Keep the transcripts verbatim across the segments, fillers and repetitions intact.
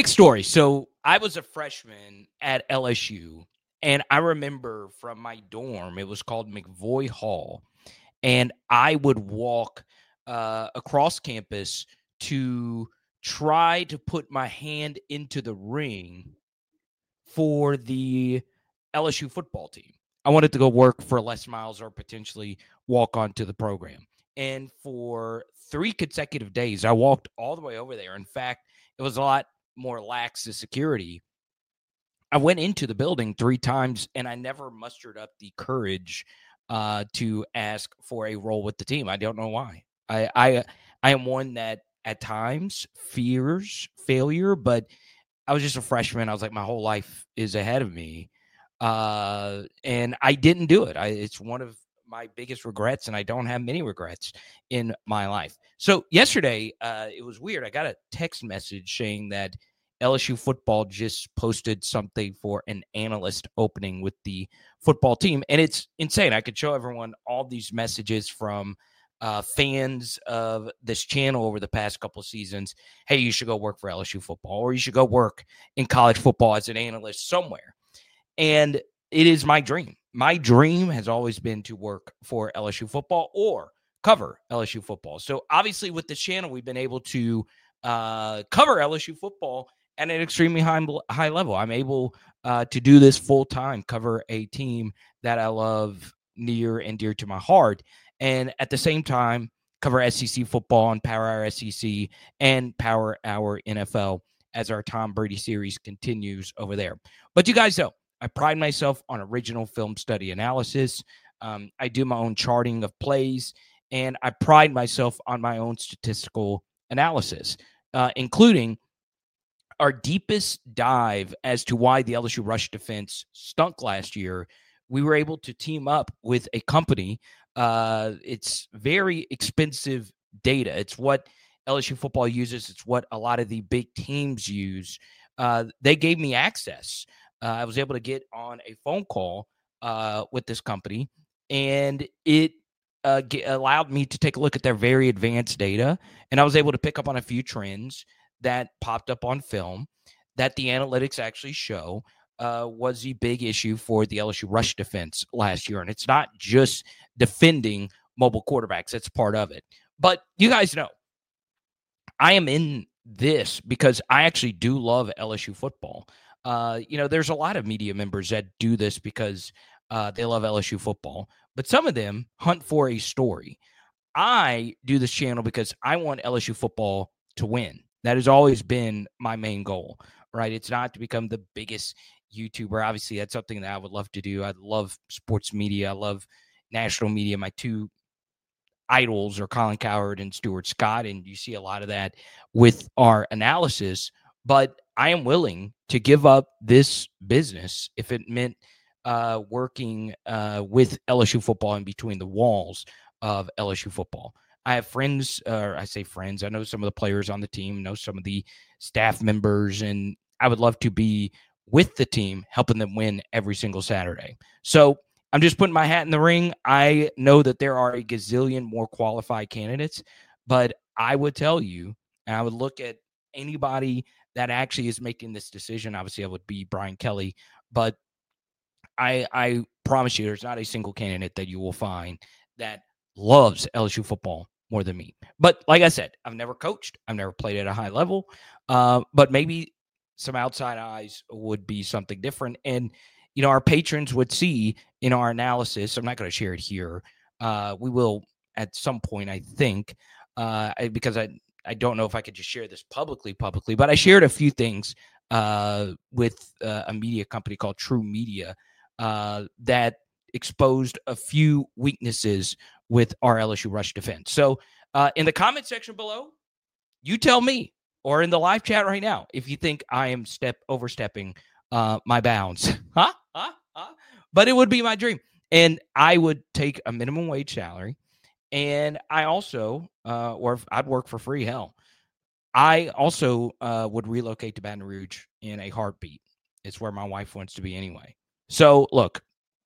story. So I was a freshman at L S U, and I remember from my dorm, it was called McVoy Hall, and I would walk uh, across campus to try to put my hand into the ring for the L S U football team. I wanted to go work for Les Miles or potentially walk onto the program. And for three consecutive days, I walked all the way over there. In fact, it was a lot more lax to security. I went into the building three times, and I never mustered up the courage uh, to ask for a role with the team. I don't know why. I, I I am one that at times fears failure, but I was just a freshman. I was like, my whole life is ahead of me. Uh, and I didn't do it. I, it's one of my biggest regrets, and I don't have many regrets in my life. So yesterday, uh, it was weird. I got a text message saying that L S U football just posted something for an analyst opening with the football team. And it's insane. I could show everyone all these messages from uh, fans of this channel over the past couple of seasons. Hey, you should go work for L S U football, or you should go work in college football as an analyst somewhere. And it is my dream. My dream has always been to work for L S U football or cover L S U football. So obviously with this channel, we've been able to uh, cover L S U football at an extremely high, high level. I'm able uh, to do this full time, cover a team that I love near and dear to my heart. And at the same time, cover S E C football on Power Hour S E C and Power Hour N F L as our Tom Brady series continues over there. But you guys know, I pride myself on original film study analysis. Um, I do my own charting of plays, and I pride myself on my own statistical analysis, uh, including our deepest dive as to why the L S U rush defense stunk last year. We were able to team up with a company. Uh, it's very expensive data. It's what L S U football uses. It's what a lot of the big teams use. Uh, they gave me access. Uh, I was able to get on a phone call uh, with this company, and it uh, get, allowed me to take a look at their very advanced data, and I was able to pick up on a few trends that popped up on film that the analytics actually show uh, was the big issue for the L S U rush defense last year. And it's not just defending mobile quarterbacks. That's part of it. But you guys know, I am in this because I actually do love L S U football. Uh, you know, there's a lot of media members that do this because uh, they love L S U football, but some of them hunt for a story. I do this channel because I want L S U football to win. That has always been my main goal, right? It's not to become the biggest YouTuber. Obviously, that's something that I would love to do. I love sports media. I love national media. My two idols are Colin Cowherd and Stuart Scott, and you see a lot of that with our analysis. But I am willing to give up this business if it meant uh, working uh, with L S U football in between the walls of L S U football. I have friends, or uh, I say friends, I know some of the players on the team, know some of the staff members, and I would love to be with the team, helping them win every single Saturday. So I'm just putting my hat in the ring. I know that there are a gazillion more qualified candidates, but I would tell you, and I would look at anybody that actually is making this decision. Obviously, I would be Brian Kelly, but I, I promise you, there's not a single candidate that you will find that loves L S U football more than me. But like I said, I've never coached. I've never played at a high level. Uh, but maybe some outside eyes would be something different. And, you know, our patrons would see in our analysis, I'm not going to share it here. Uh, we will at some point, I think, uh, I, because I, I don't know if I could just share this publicly, publicly, but I shared a few things uh, with uh, a media company called True Media uh, that exposed a few weaknesses with our L S U rush defense. So uh, in the comment section below, you tell me, or in the live chat right now, if you think I am step overstepping uh, my bounds. huh? Huh? Huh? But it would be my dream. And I would take a minimum wage salary. And I also, uh, or if I'd work for free, hell. I also uh, would relocate to Baton Rouge in a heartbeat. It's where my wife wants to be anyway. So, look,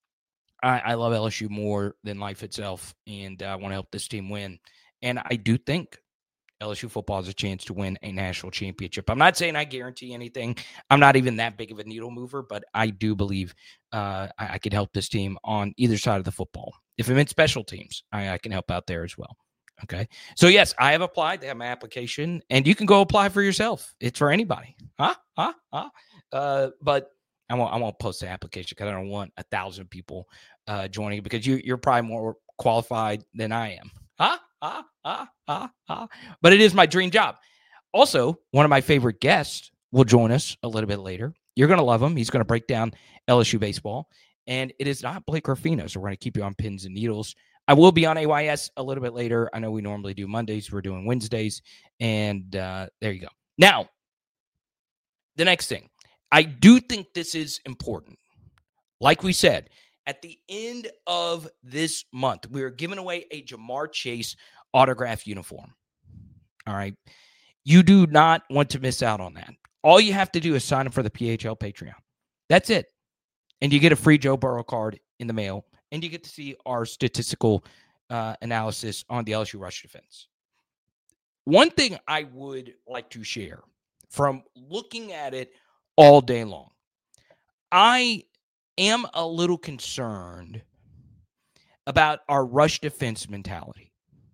I, I love L S U more than life itself, and I want to help this team win. And I do think L S U football has a chance to win a national championship. I'm not saying I guarantee anything. I'm not even that big of a needle mover, but I do believe uh, I, I could help this team on either side of the football. If I'm in special teams, I, I can help out there as well. Okay. So, yes, I have applied. They have my application, and you can go apply for yourself. It's for anybody. Huh? Huh? Huh? Uh, but I won't, I won't post the application because I don't want a thousand people uh, joining because you, you're probably more qualified than I am. Huh? Ah, ah, ah, ah. But it is my dream job. Also, one of my favorite guests will join us a little bit later. You're going to love him. He's going to break down L S U baseball. And it is not Blake Ruffino, so we're going to keep you on pins and needles. I will be on A Y S a little bit later. I know we normally do Mondays. We're doing Wednesdays. And uh, there you go. Now, the next thing. I do think this is important. Like we said, at the end of this month, we are giving away a Ja'Marr Chase autograph uniform. All right. You do not want to miss out on that. All you have to do is sign up for the P H L Patreon. That's it. And you get a free Joe Burrow card in the mail, and you get to see our statistical uh, analysis on the L S U rush defense. One thing I would like to share from looking at it all day long, I am a little concerned about our rush defense mentality.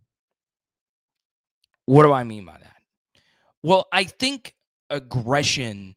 What do I mean by that? Well, I think aggression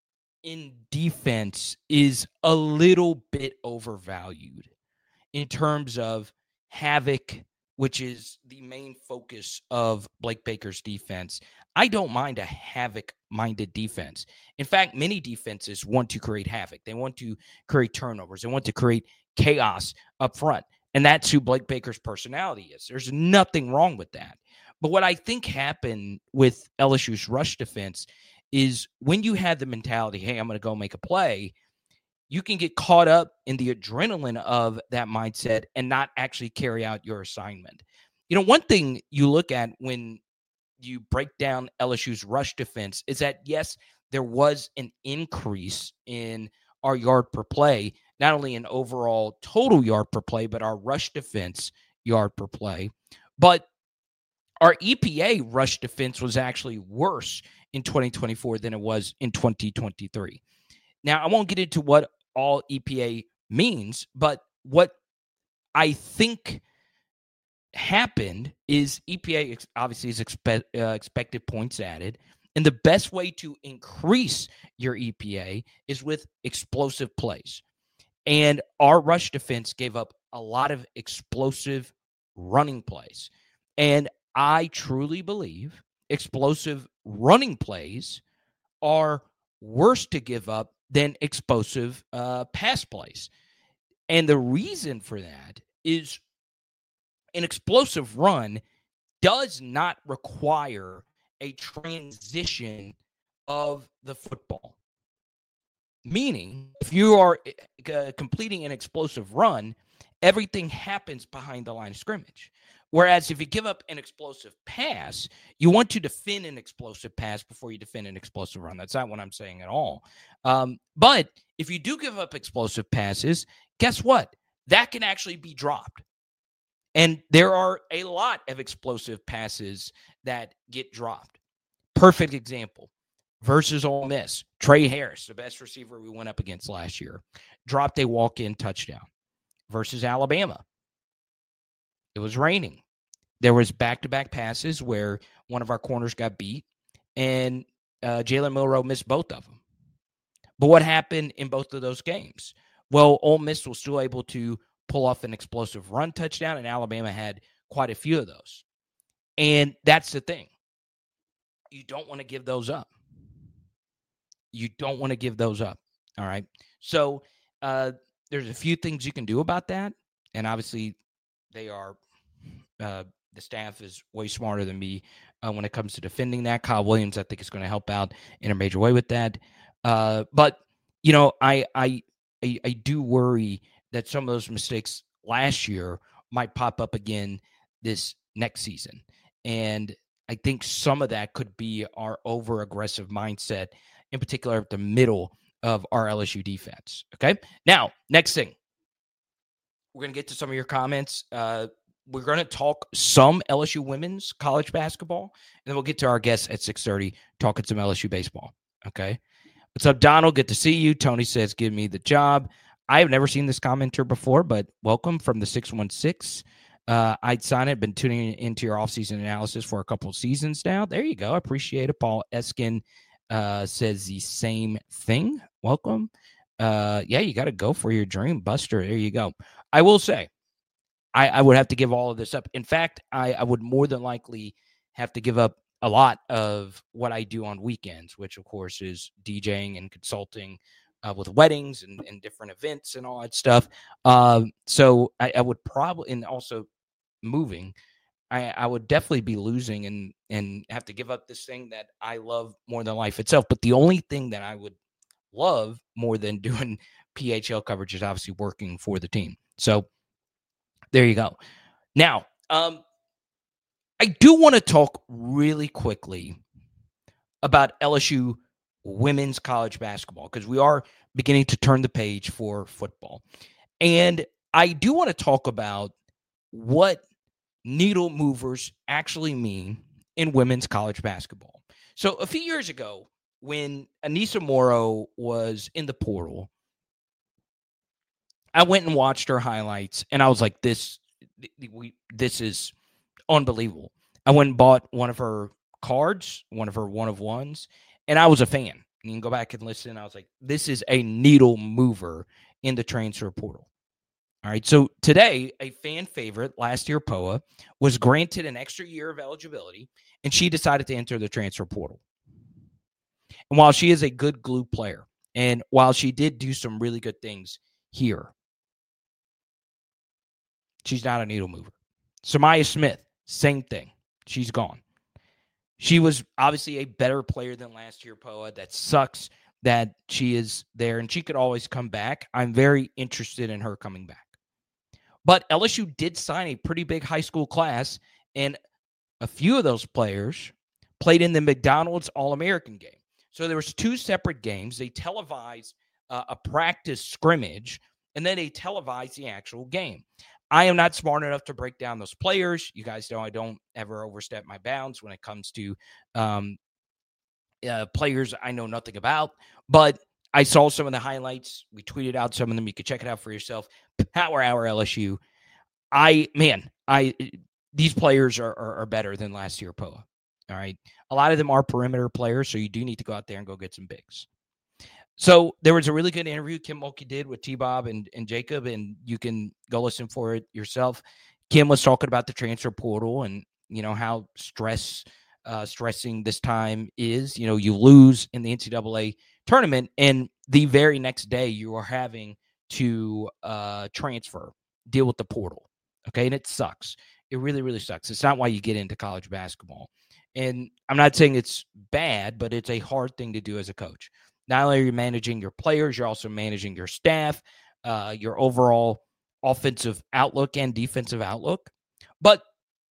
in defense is a little bit overvalued in terms of havoc, which is the main focus of Blake Baker's defense. I don't mind a havoc-minded defense. In fact, many defenses want to create havoc. They want to create turnovers. They want to create chaos up front. And that's who Blake Baker's personality is. There's nothing wrong with that. But what I think happened with L S U's rush defense is when you had the mentality, hey, I'm going to go make a play, you can get caught up in the adrenaline of that mindset and not actually carry out your assignment. You know, one thing you look at when you break down L S U's rush defense is that, yes, there was an increase in our yard per play, not only in overall total yard per play, but our rush defense yard per play. But our E P A rush defense was actually worse in twenty twenty-four than it was in twenty twenty-three. Now, I won't get into what all E P A means, but what I think happened is E P A obviously is expect, uh, expected points added. And the best way to increase your E P A is with explosive plays. And our rush defense gave up a lot of explosive running plays. And I truly believe explosive running plays are worse to give up than explosive uh, pass plays. And the reason for that is an explosive run does not require a transition of the football. Meaning, if you are uh, completing an explosive run, everything happens behind the line of scrimmage. Whereas if you give up an explosive pass, you want to defend an explosive pass before you defend an explosive run. That's not what I'm saying at all. Um, but if you do give up explosive passes, guess what? That can actually be dropped. And there are a lot of explosive passes that get dropped. Perfect example. Versus Ole Miss, Trey Harris, the best receiver we went up against last year, dropped a walk-in touchdown. Versus Alabama, it was raining. There was back-to-back passes where one of our corners got beat, and uh, Jalen Milroe missed both of them. But what happened in both of those games? Well, Ole Miss was still able to pull off an explosive run touchdown, and Alabama had quite a few of those. And that's the thing. You don't want to give those up. You don't want to give those up, all right? So uh, there's a few things you can do about that, and obviously they are uh, – the staff is way smarter than me uh, when it comes to defending that. Kyle Williams, I think, is going to help out in a major way with that. Uh, but, you know, I, I I I do worry that some of those mistakes last year might pop up again this next season. And I think some of that could be our over-aggressive mindset, in particular at the middle of our L S U defense. Okay? Now, next thing. We're going to get to some of your comments. Uh, we're going to talk some L S U women's college basketball, and then we'll get to our guests at six thirty talking some L S U baseball. Okay. What's up, Donald? Good to see you. Tony says, give me the job. I have never seen this commenter before, but welcome from the six one six. Uh, I'd sign it. Been tuning into your offseason analysis for a couple of seasons now. There you go. I appreciate it. Paul Eskin uh, says the same thing. Welcome. Uh, yeah, you got to go for your dream, Buster. There you go. I will say, I, I would have to give all of this up. In fact, I, I would more than likely have to give up a lot of what I do on weekends, which, of course, is DJing and consulting uh, with weddings and, and different events and all that stuff. Um, so I, I would probably, and also moving, I, I would definitely be losing and, and have to give up this thing that I love more than life itself. But the only thing that I would love more than doing P H L coverage is obviously working for the team. So there you go. Now, um, I do want to talk really quickly about L S U women's college basketball because we are beginning to turn the page for football. And I do want to talk about what needle movers actually mean in women's college basketball. So a few years ago, when Anissa Morrow was in the portal, I went and watched her highlights, and I was like, this, we, this is unbelievable. I went and bought one of her cards, one of her one-of-ones, and I was a fan. You can go back and listen. I was like, this is a needle mover in the transfer portal. All right, so today, a fan favorite, last year P O A, was granted an extra year of eligibility, and she decided to enter the transfer portal. And while she is a good glue player, and while she did do some really good things here, she's not a needle mover. Samaya Smith, same thing. She's gone. She was obviously a better player than last year P O A. That sucks that she is there, and she could always come back. I'm very interested in her coming back. But L S U did sign a pretty big high school class, and a few of those players played in the McDonald's All-American game. So there was two separate games. They televised uh, a practice scrimmage, and then they televised the actual game. I am not smart enough to break down those players. You guys know I don't ever overstep my bounds when it comes to um, uh, players I know nothing about. But I saw some of the highlights. We tweeted out some of them. You can check it out for yourself. Power Hour L S U. I, man, I these players are, are, are better than last year P O A. All right. A lot of them are perimeter players, so you do need to go out there and go get some bigs. So there was a really good interview Kim Mulkey did with T-Bob and, and Jacob, and you can go listen for it yourself. Kim was talking about the transfer portal and, you know, how stress uh, stressing this time is. You know, you lose in the N C double A tournament, and the very next day you are having to uh, transfer, deal with the portal. Okay, and it sucks. It really, really sucks. It's not why you get into college basketball. And I'm not saying it's bad, but it's a hard thing to do as a coach. Not only are you managing your players, you're also managing your staff, uh, your overall offensive outlook and defensive outlook. But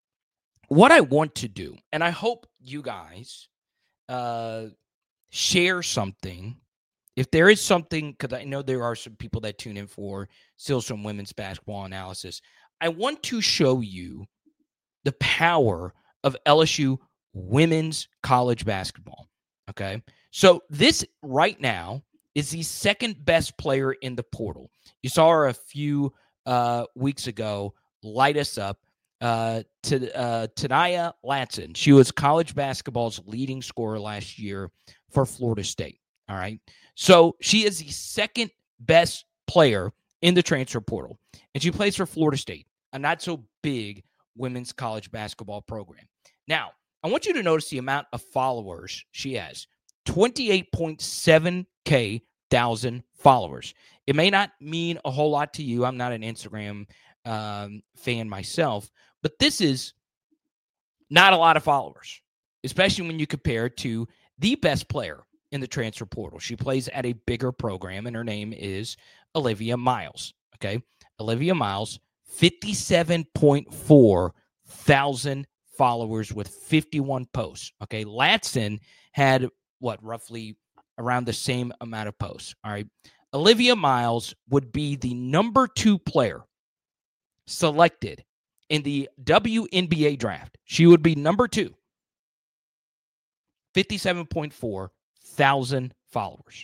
what I want to do, and I hope you guys uh, share something, if there is something, because I know there are some people that tune in for still some women's basketball analysis, I want to show you the power of L S U women's college basketball. Okay. So this right now is the second best player in the portal. You saw her a few uh, weeks ago light us up. Uh, to uh, Tanaya Latson. She was college basketball's leading scorer last year for Florida State. All right. So she is the second best player in the transfer portal, and she plays for Florida State, a not so big women's college basketball program. Now, I want you to notice the amount of followers she has. twenty-eight point seven K thousand followers. It may not mean a whole lot to you. I'm not an Instagram um, fan myself, but this is not a lot of followers, especially when you compare it to the best player in the transfer portal. She plays at a bigger program, and her name is Olivia Miles. Okay. Olivia Miles, fifty-seven point four thousand followers with fifty-one posts. Okay. Latson had what, roughly around the same amount of posts. All right. Olivia Miles would be the number two player selected in the W N B A draft, she would be number two. fifty-seven point four thousand followers.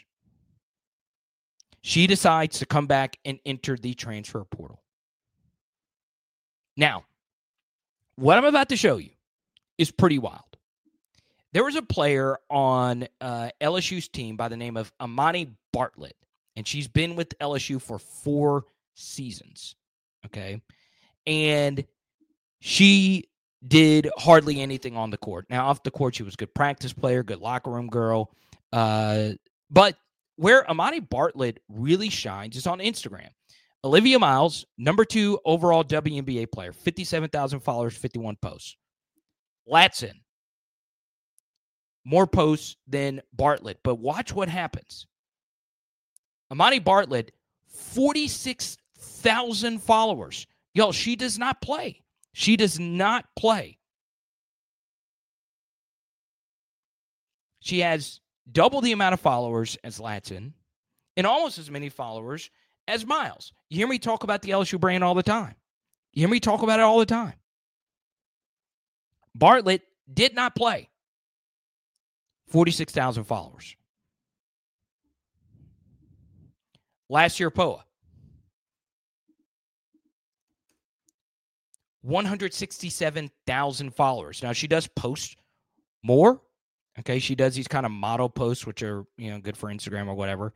She decides to come back and enter the transfer portal. Now, what I'm about to show you is pretty wild. There was a player on uh, L S U's team by the name of Amani Bartlett, and she's been with L S U for four seasons, okay? And she did hardly anything on the court. Now, off the court, she was a good practice player, good locker room girl. Uh, but where Amani Bartlett really shines is on Instagram. Olivia Miles, number two overall W N B A player, fifty-seven thousand followers, fifty-one posts. Latson, more posts than Bartlett. But watch what happens. Amani Bartlett, forty-six thousand followers. Yo, she does not play. She does not play. She has double the amount of followers as Latson and almost as many followers as Miles. You hear me talk about the L S U brand all the time. You hear me talk about it all the time. Bartlett did not play. forty-six thousand followers. Last year, P O A. one hundred sixty-seven thousand followers. Now, she does post more. Okay, she does these kind of model posts, which are, you know, good for Instagram or whatever.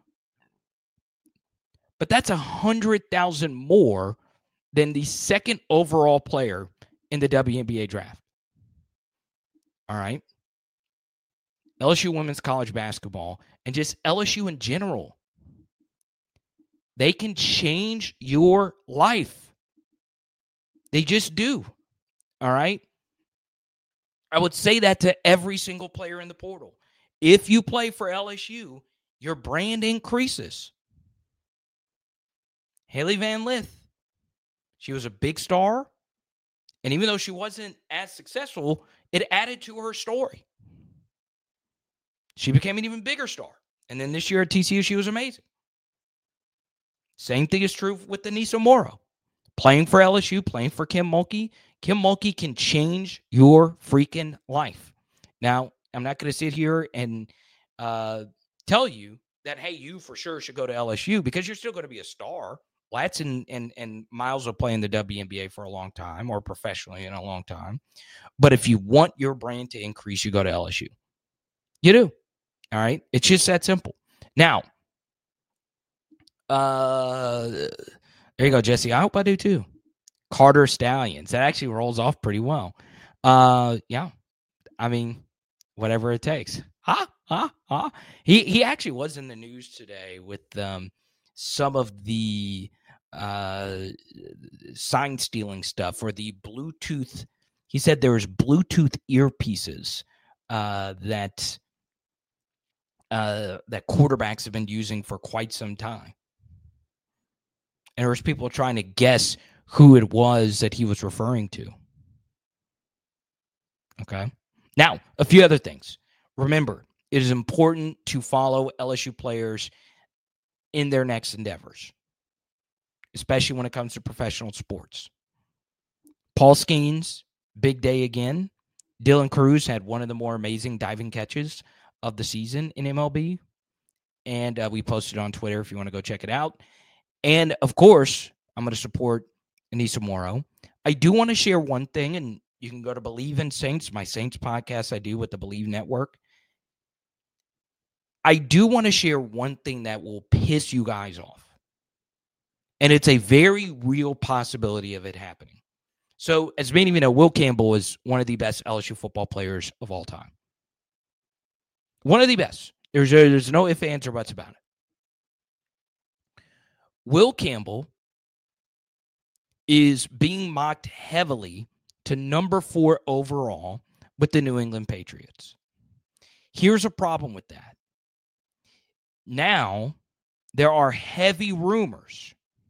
But that's one hundred thousand more than the second overall player in the W N B A draft. All right. L S U women's college basketball and just L S U in general. They can change your life. They just do. All right. I would say that to every single player in the portal. If you play for L S U, your brand increases. Haley Van Lith, she was a big star. And even though she wasn't as successful, it added to her story. She became an even bigger star. And then this year at T C U, she was amazing. Same thing is true with Denise Morrow. Playing for L S U, playing for Kim Mulkey. Kim Mulkey can change your freaking life. Now, I'm not going to sit here and uh, tell you that, hey, you for sure should go to L S U because you're still going to be a star. Latz and, and, and Miles will play in the W N B A for a long time or professionally in a long time. But if you want your brand to increase, you go to L S U. You do. All right? It's just that simple. Now, uh, there you go, Jesse. I hope I do too. Carter Stallions. That actually rolls off pretty well. Uh, yeah. I mean, whatever it takes. Ha, ha, ha. He, he actually was in the news today with um, some of the uh, sign stealing stuff or the Bluetooth. He said there was Bluetooth earpieces uh, that uh, that quarterbacks have been using for quite some time. And there was people trying to guess who it was that he was referring to. Okay. Now, a few other things. Remember, it is important to follow L S U players in their next endeavors, especially when it comes to professional sports. Paul Skeens, big day again. Dylan Cruz had one of the more amazing diving catches of the season in M L B. And uh, we posted on Twitter if you want to go check it out. And, of course, I'm going to support Anissa Morrow. I do want to share one thing, and you can go to Believe in Saints, my Saints podcast I do with the Believe Network. I do want to share one thing that will piss you guys off. And it's a very real possibility of it happening. So, as many of you know, Will Campbell is one of the best L S U football players of all time. One of the best. There's, there's no ifs, ands, or buts about it. Will Campbell is being mocked heavily to number four overall with the New England Patriots. Here's a problem with that. Now, there are heavy rumors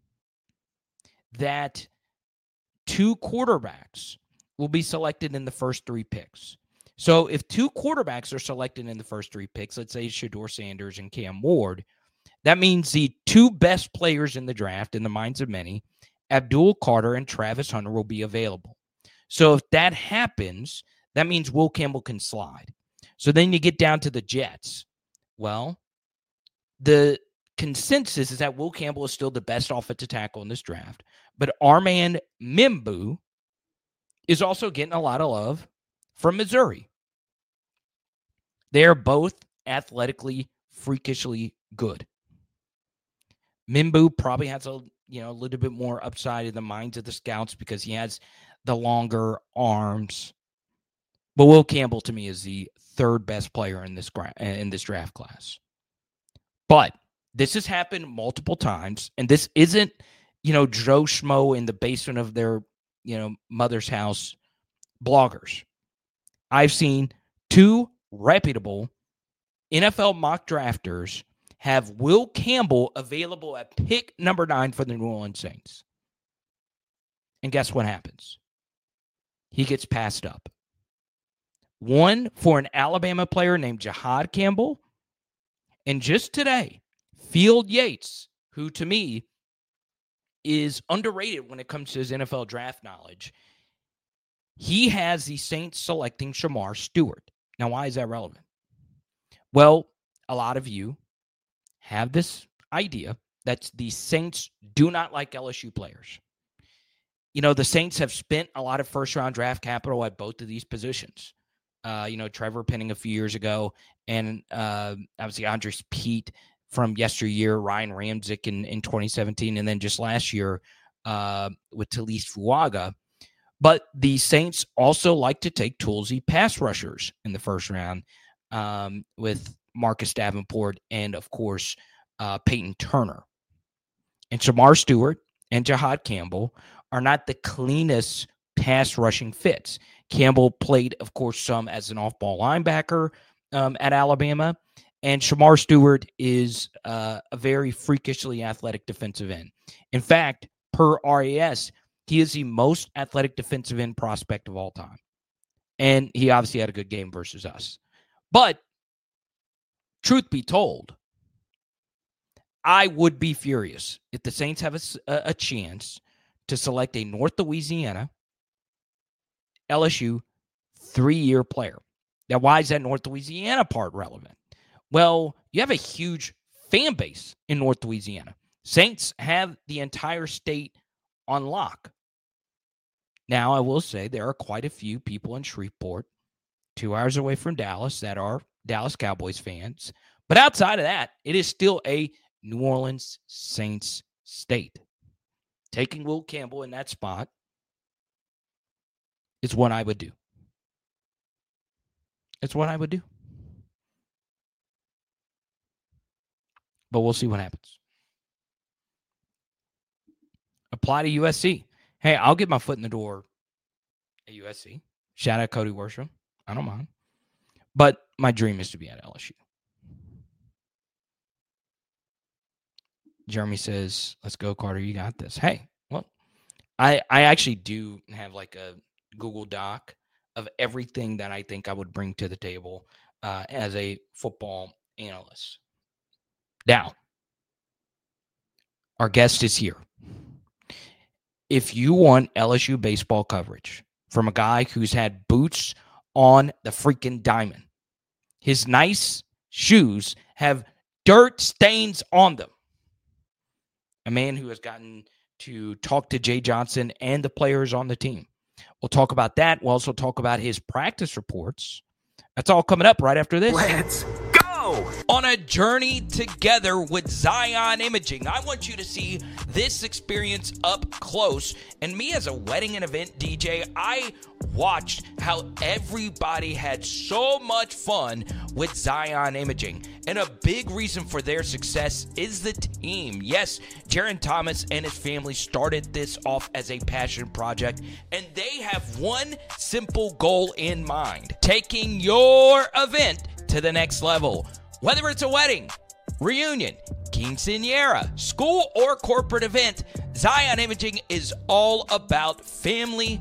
that two quarterbacks will be selected in the first three picks. So if two quarterbacks are selected in the first three picks, let's say Shedeur Sanders and Cam Ward, that means the two best players in the draft, in the minds of many, Abdul Carter and Travis Hunter will be available. So if that happens, that means Will Campbell can slide. So then you get down to the Jets. Well, the consensus is that Will Campbell is still the best offensive tackle in this draft, but Armand Mimbu is also getting a lot of love from Missouri. They are both athletically, freakishly good. Mimbu probably has a you know a little bit more upside in the minds of the scouts because he has the longer arms. But Will Campbell, to me, is the third best player in this gra- in this draft class. But this has happened multiple times, and this isn't, you know, Joe Schmo in the basement of their, you know, mother's house bloggers. I've seen two reputable N F L mock drafters have Will Campbell available at pick number nine for the New Orleans Saints. And guess what happens? He gets passed up. One for an Alabama player named Jahad Campbell. And just today, Field Yates, who to me is underrated when it comes to his N F L draft knowledge, he has the Saints selecting Shamar Stewart. Now, why is that relevant? Well, a lot of you have this idea that the Saints do not like L S U players. You know, the Saints have spent a lot of first-round draft capital at both of these positions. Uh, you know, Trevor Penning a few years ago, and uh, obviously Andres Pete from yesteryear, Ryan Ramczyk in, in twenty seventeen, and then just last year uh, with Talise Fuaga. But the Saints also like to take toolsy pass rushers in the first round um, with Marcus Davenport and, of course, uh, Peyton Turner. And Shamar Stewart and Jahad Campbell are not the cleanest pass rushing fits. Campbell played, of course, some as an off-ball linebacker um, at Alabama, and Shamar Stewart is uh, a very freakishly athletic defensive end. In fact, per R A S, he is the most athletic defensive end prospect of all time. And he obviously had a good game versus us. But truth be told, I would be furious if the Saints have a, a chance to select a North Louisiana L S U three-year player. Now, why is that North Louisiana part relevant? Well, you have a huge fan base in North Louisiana. Saints have the entire state on lock. Now, I will say there are quite a few people in Shreveport, two hours away from Dallas, that are Dallas Cowboys fans. But outside of that, it is still a New Orleans Saints state. Taking Will Campbell in that spot is what I would do. It's what I would do. But we'll see what happens. Apply to U S C. Hey, I'll get my foot in the door at U S C. Shout out Cody Worsham. I don't mind. But my dream is to be at L S U. Jeremy says, let's go, Carter. You got this. Hey, well, I, I actually do have like a Google Doc of everything that I think I would bring to the table uh, as a football analyst. Now, our guest is here. If you want L S U baseball coverage from a guy who's had boots on the freaking diamond, his nice shoes have dirt stains on them. A man who has gotten to talk to Jay Johnson and the players on the team. We'll talk about that. We'll also talk about his practice reports. That's all coming up right after this. Let's go! On a journey together with Zion Imaging, I want you to see this experience up close. And me as a wedding and event D J, I watched how everybody had so much fun with Zion Imaging. And a big reason for their success is the team. Yes, Jaron Thomas and his family started this off as a passion project, and they have one simple goal in mind: taking your event to the next level. Whether it's a wedding, reunion, quinceañera, school, or corporate event, Zion Imaging is all about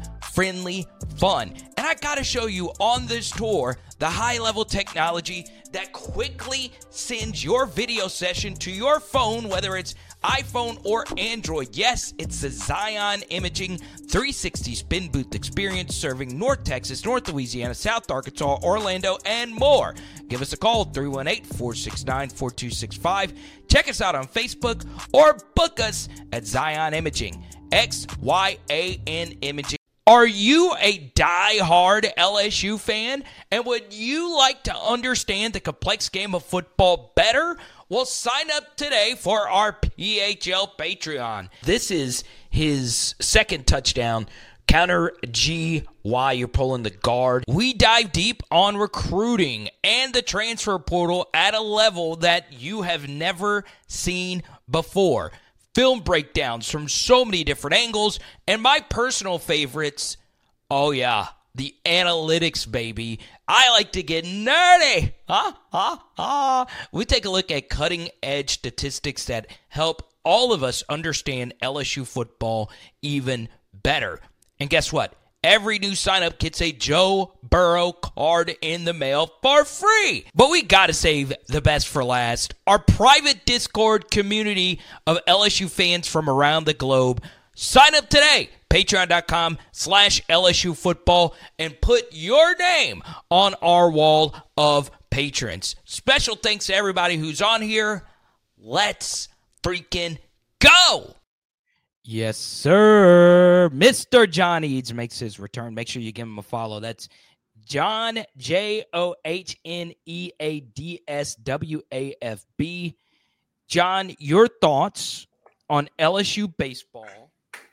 family-friendly fun. And I gotta show you on this tour the high-level technology that quickly sends your video session to your phone, whether it's iPhone or Android. Yes, it's the Zion Imaging three sixty spin booth experience, serving North Texas, North Louisiana, South Arkansas, Orlando, and more. Give us a call, three one eight, four six nine, four two six five. Check us out on Facebook or book us at Zion Imaging, X Y A N Imaging. Are you a die-hard L S U fan, and would you like to understand the complex game of football better? Well, sign up today for our P H L Patreon. This is his second touchdown. Counter G Y, you're pulling the guard. We dive deep on recruiting and the transfer portal at a level that you have never seen before. Film breakdowns from so many different angles, and my personal favorites, oh yeah, the analytics, baby. I like to get nerdy. Huh? Huh? Huh? We take a look at cutting-edge statistics that help all of us understand L S U football even better. And guess what? Every new sign-up gets a Joe Burrow card in the mail for free. But we got to save the best for last. Our private Discord community of L S U fans from around the globe. Sign up today. Patreon.com slash LSU football and put your name on our wall of patrons. Special thanks to everybody who's on here. Let's freaking go. Yes, sir. Mister John Eads makes his return. Make sure you give him a follow. That's John, J O H N E A D S W A F B. John, your thoughts on L S U baseball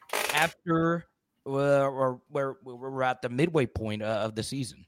after uh, or where we're at the midway point uh, of the season?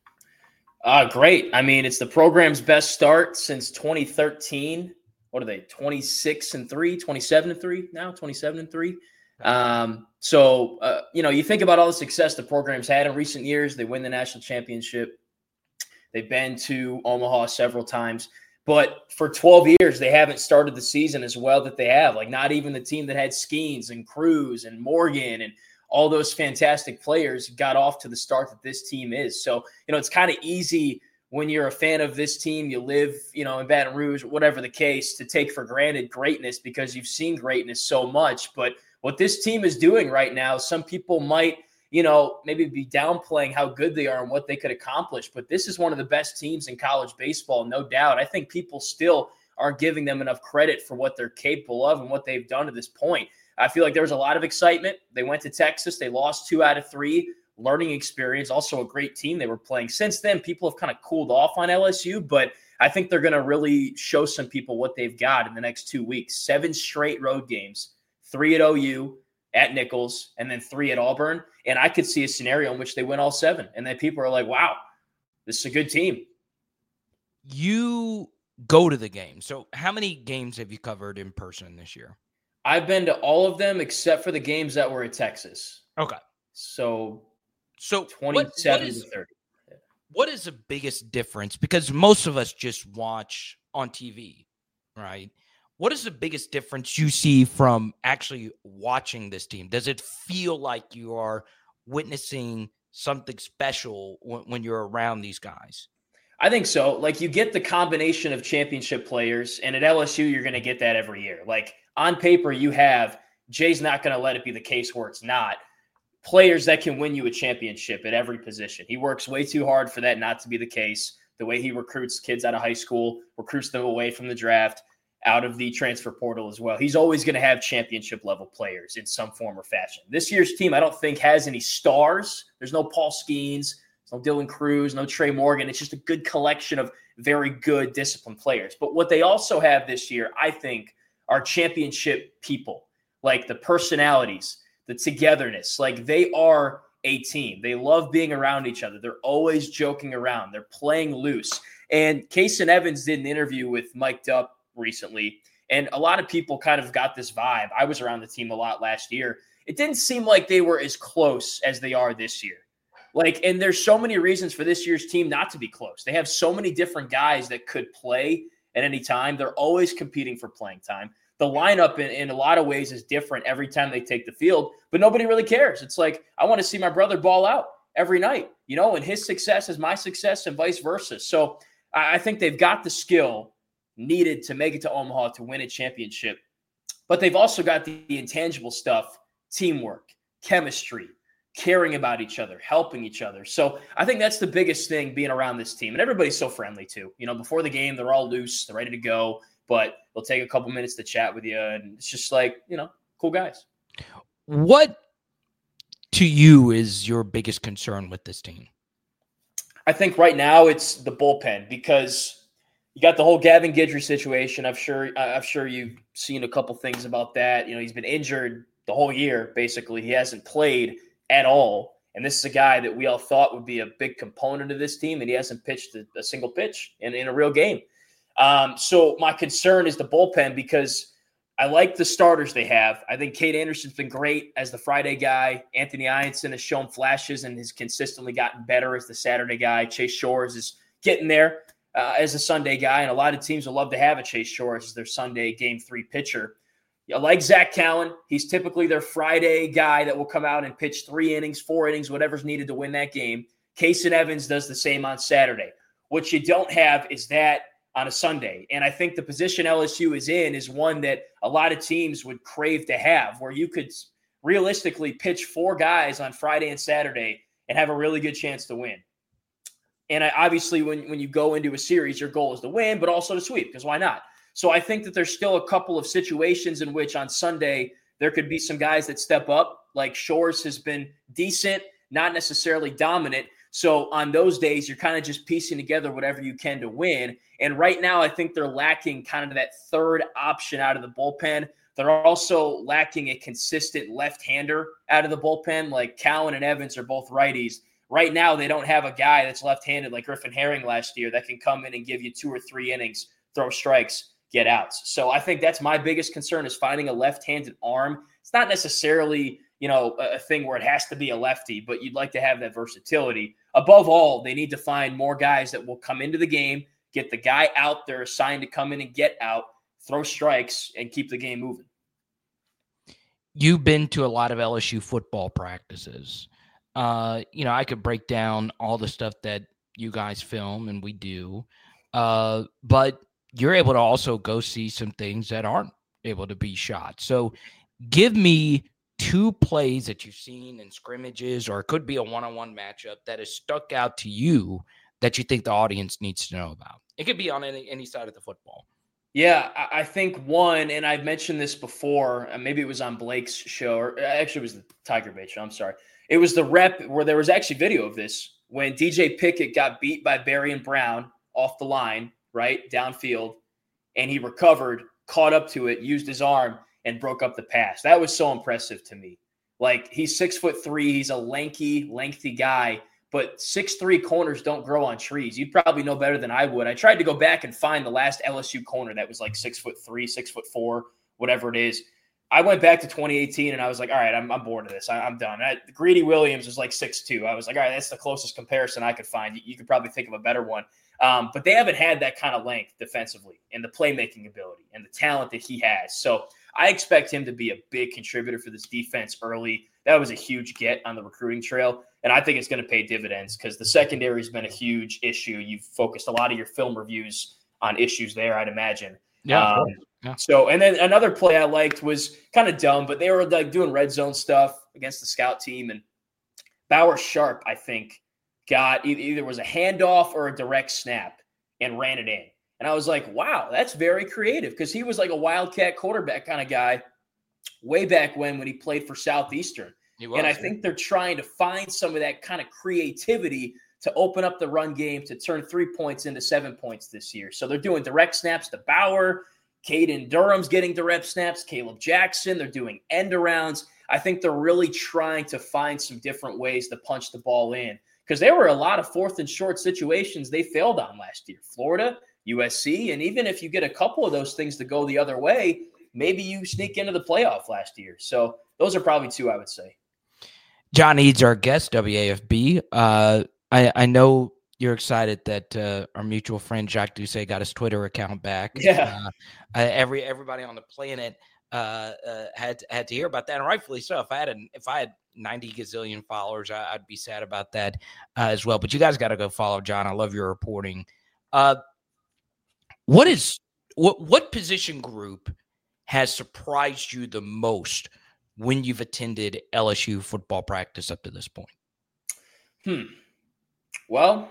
Uh, great. I mean, it's the program's best start since twenty thirteen. What are they? twenty-six and three, twenty-seven and three now, twenty-seven and three. Um, so, uh, you know, you think about all the success the program's had in recent years. They win the national championship. They've been to Omaha several times, but for twelve years, they haven't started the season as well that they have. Like, not even the team that had Skeens and Cruz and Morgan and all those fantastic players got off to the start that this team is. So, you know, it's kind of easy when you're a fan of this team, you live, you know, in Baton Rouge, whatever the case, to take for granted greatness because you've seen greatness so much. But what this team is doing right now, some people might, you know, maybe be downplaying how good they are and what they could accomplish. But this is one of the best teams in college baseball, no doubt. I think people still aren't giving them enough credit for what they're capable of and what they've done to this point. I feel like there was a lot of excitement. They went to Texas. They lost two out of three. Learning experience, also a great team they were playing. Since then, people have kind of cooled off on L S U, but I think they're going to really show some people what they've got in the next two weeks. Seven straight road games, three at O U, at Nichols, and then three at Auburn. And I could see a scenario in which they win all seven. And then people are like, wow, this is a good team. You go to the game. So how many games have you covered in person this year? I've been to all of them except for the games that were at Texas. Okay. So... So twenty-seven what, what is, to thirty. Yeah. What is the biggest difference? Because most of us just watch on T V, right? What is the biggest difference you see from actually watching this team? Does it feel like you are witnessing something special when, when you're around these guys? I think so. Like, you get the combination of championship players, and at L S U, you're going to get that every year. Like, on paper, you have Jay's not going to let it be the case where it's not. Players that can win you a championship at every position. He works way too hard for that not to be the case. The way he recruits kids out of high school, recruits them away from the draft, out of the transfer portal as well. He's always going to have championship level players in some form or fashion. This year's team, I don't think has any stars. There's no Paul Skeens, no Dylan Cruz, no Trey Morgan. It's just a good collection of very good disciplined players. But what they also have this year, I think, are championship people, like the personalities, the togetherness. Like, they are a team. They love being around each other. They're always joking around. They're playing loose. And Kason Evans did an interview with Mike Dupp recently, and a lot of people kind of got this vibe. I was around the team a lot last year. It didn't seem like they were as close as they are this year. Like, and there's so many reasons for this year's team not to be close. They have so many different guys that could play at any time. They're always competing for playing time. The lineup in, in a lot of ways is different every time they take the field, but nobody really cares. It's like, I want to see my brother ball out every night, you know, and his success is my success and vice versa. So I, I think they've got the skill needed to make it to Omaha to win a championship. But they've also got the, the intangible stuff, teamwork, chemistry, caring about each other, helping each other. So I think that's the biggest thing being around this team. And everybody's so friendly too. You know, before the game, they're all loose, they're ready to go, but they'll take a couple minutes to chat with you. And it's just like, you know, cool guys. What to you is your biggest concern with this team? I think right now it's the bullpen, because you got the whole Gavin Guidry situation. I'm sure, I'm sure you've seen a couple things about that. You know, he's been injured the whole year. Basically, he hasn't played at all. And this is a guy that we all thought would be a big component of this team, and he hasn't pitched a, a single pitch in, in a real game. Um, so my concern is the bullpen, because I like the starters they have. I think Cade Anderson's been great as the Friday guy. Anthony Ianson has shown flashes and has consistently gotten better as the Saturday guy. Chase Shores is getting there uh, as a Sunday guy, and a lot of teams will love to have a Chase Shores as their Sunday game three pitcher. I like Zach Cowan. He's typically their Friday guy that will come out and pitch three innings, four innings, whatever's needed to win that game. Kason Evans does the same on Saturday. What you don't have is that on a Sunday. And I think the position L S U is in is one that a lot of teams would crave to have, where you could realistically pitch four guys on Friday and Saturday and have a really good chance to win. And I, obviously, when, when you go into a series, your goal is to win, but also to sweep, because why not? So I think that there's still a couple of situations in which on Sunday there could be some guys that step up, like Shores has been decent, not necessarily dominant. So on those days, you're kind of just piecing together whatever you can to win. And right now, I think they're lacking kind of that third option out of the bullpen. They're also lacking a consistent left-hander out of the bullpen. Like Cowan and Evans are both righties. Right now, they don't have a guy that's left-handed like Griffin Herring last year that can come in and give you two or three innings, throw strikes, get outs. So I think that's my biggest concern, is finding a left-handed arm. It's not necessarily, you know, a thing where it has to be a lefty, but you'd like to have that versatility. Above all, they need to find more guys that will come into the game, get the guy out there assigned to come in and get out, throw strikes, and keep the game moving. You've been to a lot of L S U football practices. Uh, you know, I could break down all the stuff that you guys film, and we do, uh, but you're able to also go see some things that aren't able to be shot. So give me two plays that you've seen in scrimmages, or it could be a one-on-one matchup, that has stuck out to you that you think the audience needs to know about. It could be on any, any side of the football. Yeah, I think one, and I've mentioned this before, maybe it was on Blake's show, or actually it was the Tiger Bait show, I'm sorry. It was the rep where there was actually video of this, when D J Pickett got beat by Barry and Brown off the line, right, downfield, and he recovered, caught up to it, used his arm, and broke up the pass. That was so impressive to me. Like, he's six foot three, he's a lanky, lengthy guy, but six three corners don't grow on trees. You'd probably know better than I would. I tried to go back and find the last L S U corner that was like six foot three, six foot four, whatever it is. I went back to twenty eighteen and I was like, all right, I'm, I'm bored of this. I, I'm done. I, Greedy Williams was like six two. I was like, all right, that's the closest comparison I could find. You, you could probably think of a better one. Um, but they haven't had that kind of length defensively, and the playmaking ability and the talent that he has. So I expect him to be a big contributor for this defense early. That was a huge get on the recruiting trail, and I think it's going to pay dividends, because the secondary has been a huge issue. You've focused a lot of your film reviews on issues there, I'd imagine. Yeah. Um, yeah. So, and then another play I liked was kind of dumb, but they were like doing red zone stuff against the scout team, and Bauer Sharp, I think, got either, either was a handoff or a direct snap and ran it in. And I was like, wow, that's very creative, because he was like a wildcat quarterback kind of guy way back when, when he played for Southeastern. He was, and I yeah. think they're trying to find some of that kind of creativity to open up the run game, to turn three points into seven points this year. So they're doing direct snaps to Bauer. Caden Durham's getting direct snaps. Caleb Jackson, they're doing end arounds. I think they're really trying to find some different ways to punch the ball in, because there were a lot of fourth and short situations they failed on last year. Florida, U S C, and even if you get a couple of those things to go the other way, maybe you sneak into the playoff last year. So those are probably two, I would say. John Eads, our guest, W A F B. Uh, I, I know you're excited that uh, our mutual friend Jacques Doucet got his Twitter account back. Yeah. Uh, every everybody on the planet uh, uh, had had to hear about that, and rightfully so. If I had a, if I had ninety gazillion followers, I, I'd be sad about that uh, as well. But you guys got to go follow John. I love your reporting Uh, what is what what position group has surprised you the most when you've attended L S U football practice up to this point? Hmm. Well,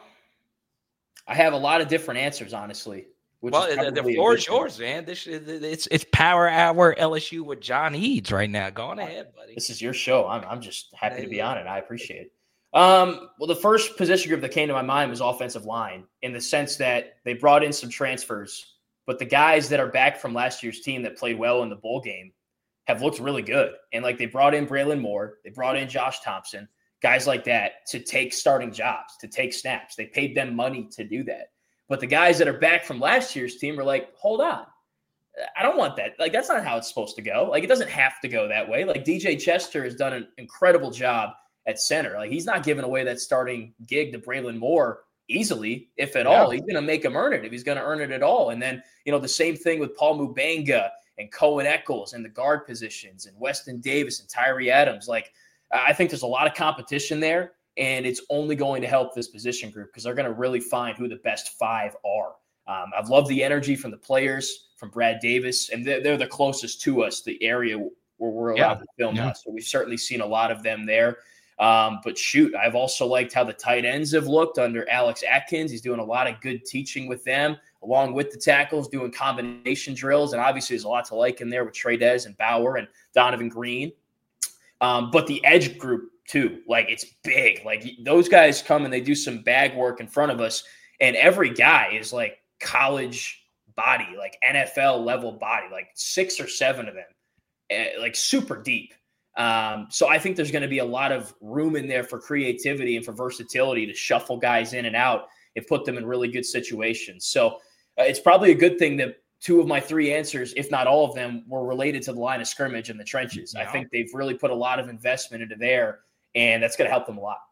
I have a lot of different answers, honestly. Which Well, is the, the probably floor is yours, man. This it's it's Power Hour L S U with John Eads right now. Go on ahead, buddy. This is your show. I'm I'm just happy to be on it. I appreciate it. Um, well, the first position group that came to my mind was offensive line, in the sense that they brought in some transfers, but the guys that are back from last year's team that played well in the bowl game have looked really good. And like they brought in Braylon Moore, they brought in Josh Thompson, guys like that to take starting jobs, to take snaps. They paid them money to do that. But the guys that are back from last year's team are like, hold on. I don't want that. Like, that's not how it's supposed to go. Like, it doesn't have to go that way. Like, D J Chester has done an incredible job at center. Like, he's not giving away that starting gig to Braylon Moore easily, if at yeah. all. He's going to make him earn it if he's going to earn it at all. And then, you know, the same thing with Paul Mubanga and Cohen Eccles and the guard positions and Weston Davis and Tyree Adams. Like, I think there's a lot of competition there. And it's only going to help this position group because they're going to really find who the best five are. Um, I've loved the energy from the players, from Brad Davis, and they're, they're the closest to us, the area where we're allowed yeah. to film yeah. us. So we've certainly seen a lot of them there. Um, but shoot, I've also liked how the tight ends have looked under Alex Atkins. He's doing a lot of good teaching with them, along with the tackles, doing combination drills. And obviously there's a lot to like in there with Trey-Dez and Bauer and Donovan Green. Um, but the edge group, too, like it's big. Like those guys come and they do some bag work in front of us, and every guy is like college body, like N F L level body, like six or seven of them, uh, like super deep. Um, so I think there's going to be a lot of room in there for creativity and for versatility to shuffle guys in and out and put them in really good situations. So uh, it's probably a good thing that two of my three answers, if not all of them, were related to the line of scrimmage and the trenches. Yeah. I think they've really put a lot of investment into there, and that's going to help them a lot.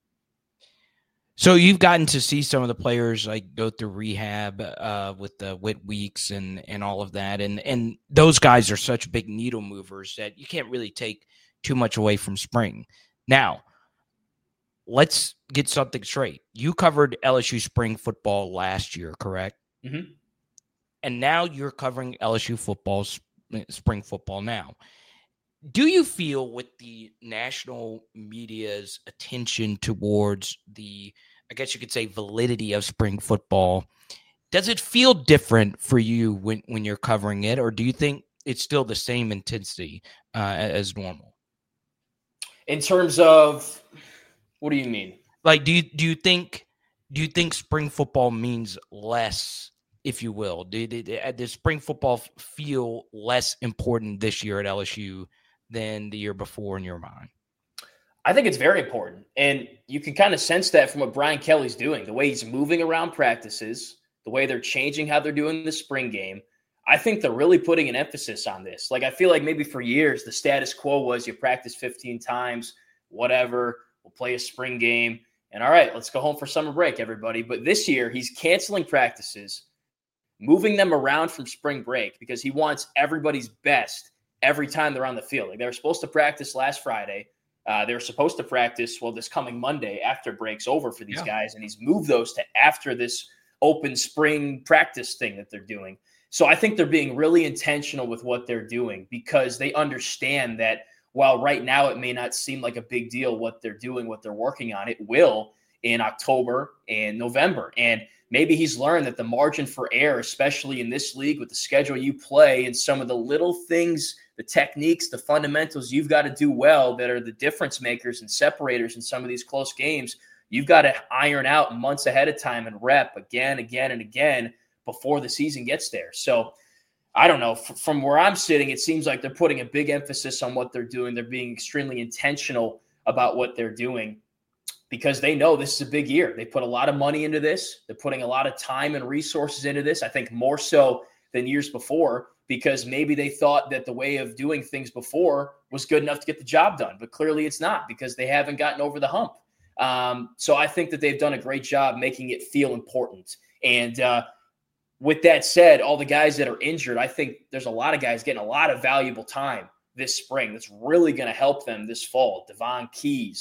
So you've gotten to see some of the players like go through rehab uh, with the Whit Weeks and and all of that, and and those guys are such big needle movers that you can't really take too much away from spring. Now, let's get something straight. You covered L S U spring football last year, correct? Mm-hmm. And now you're covering L S U football, spring football now. Do you feel with the national media's attention towards the, I guess you could say, validity of spring football, does it feel different for you when, when you're covering it, or do you think it's still the same intensity uh, as normal? In terms of, what do you mean? Like, do you do you think do you think spring football means less, if you will? Did, did, did spring football feel less important this year at L S U than the year before in your mind? I think it's very important. And you can kind of sense that from what Brian Kelly's doing, the way he's moving around practices, the way they're changing how they're doing the spring game. I think they're really putting an emphasis on this. Like, I feel like maybe for years, the status quo was you practice fifteen times, whatever, we'll play a spring game. And all right, let's go home for summer break, everybody. But this year, he's canceling practices, moving them around from spring break because he wants everybody's best every time they're on the field. Like, they were supposed to practice last Friday. Uh, they were supposed to practice, well, this coming Monday after break's over for these yeah. guys. And he's moved those to after this open spring practice thing that they're doing. So I think they're being really intentional with what they're doing because they understand that while right now it may not seem like a big deal what they're doing, what they're working on, it will in October and November. And maybe he's learned that the margin for error, especially in this league with the schedule you play and some of the little things, the techniques, the fundamentals you've got to do well that are the difference makers and separators in some of these close games, you've got to iron out months ahead of time and rep again, again, and again before the season gets there. So I don't know. F- from where I'm sitting, it seems like they're putting a big emphasis on what they're doing. They're being extremely intentional about what they're doing because they know this is a big year. They put a lot of money into this. They're putting a lot of time and resources into this, I think more so than years before, because maybe they thought that the way of doing things before was good enough to get the job done. But clearly it's not because they haven't gotten over the hump. Um, so I think that they've done a great job making it feel important. And uh, with that said, all the guys that are injured, I think there's a lot of guys getting a lot of valuable time this spring that's really going to help them this fall. Devon Keys,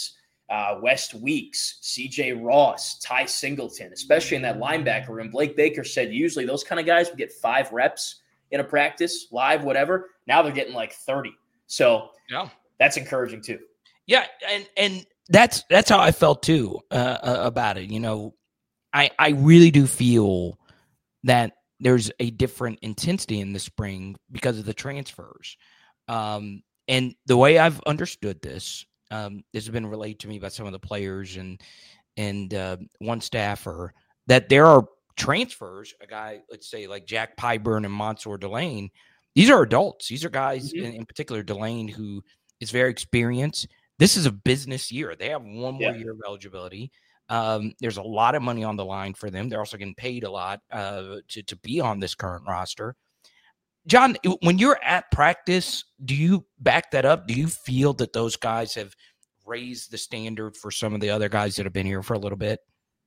uh, West Weeks, C J Ross, Ty Singleton, especially in that linebacker room. Blake Baker said usually those kind of guys would get five reps in a practice, live, whatever. Now they're getting like thirty. So yeah, that's encouraging too. Yeah, and and that's that's how I felt too uh, about it. You know, I I really do feel that there's a different intensity in the spring because of the transfers. Um, and the way I've understood this, um, this has been relayed to me by some of the players and and uh, one staffer, that there are transfers, a guy, let's say like Jack Pyburn and Mansour Delane, these are adults. These are guys, mm-hmm. in, in particular Delane, who is very experienced. This is a business year. They have one more yeah. year of eligibility. Um, there's a lot of money on the line for them. They're also getting paid a lot uh, to, to be on this current roster. John, when you're at practice, do you back that up? Do you feel that those guys have raised the standard for some of the other guys that have been here for a little bit?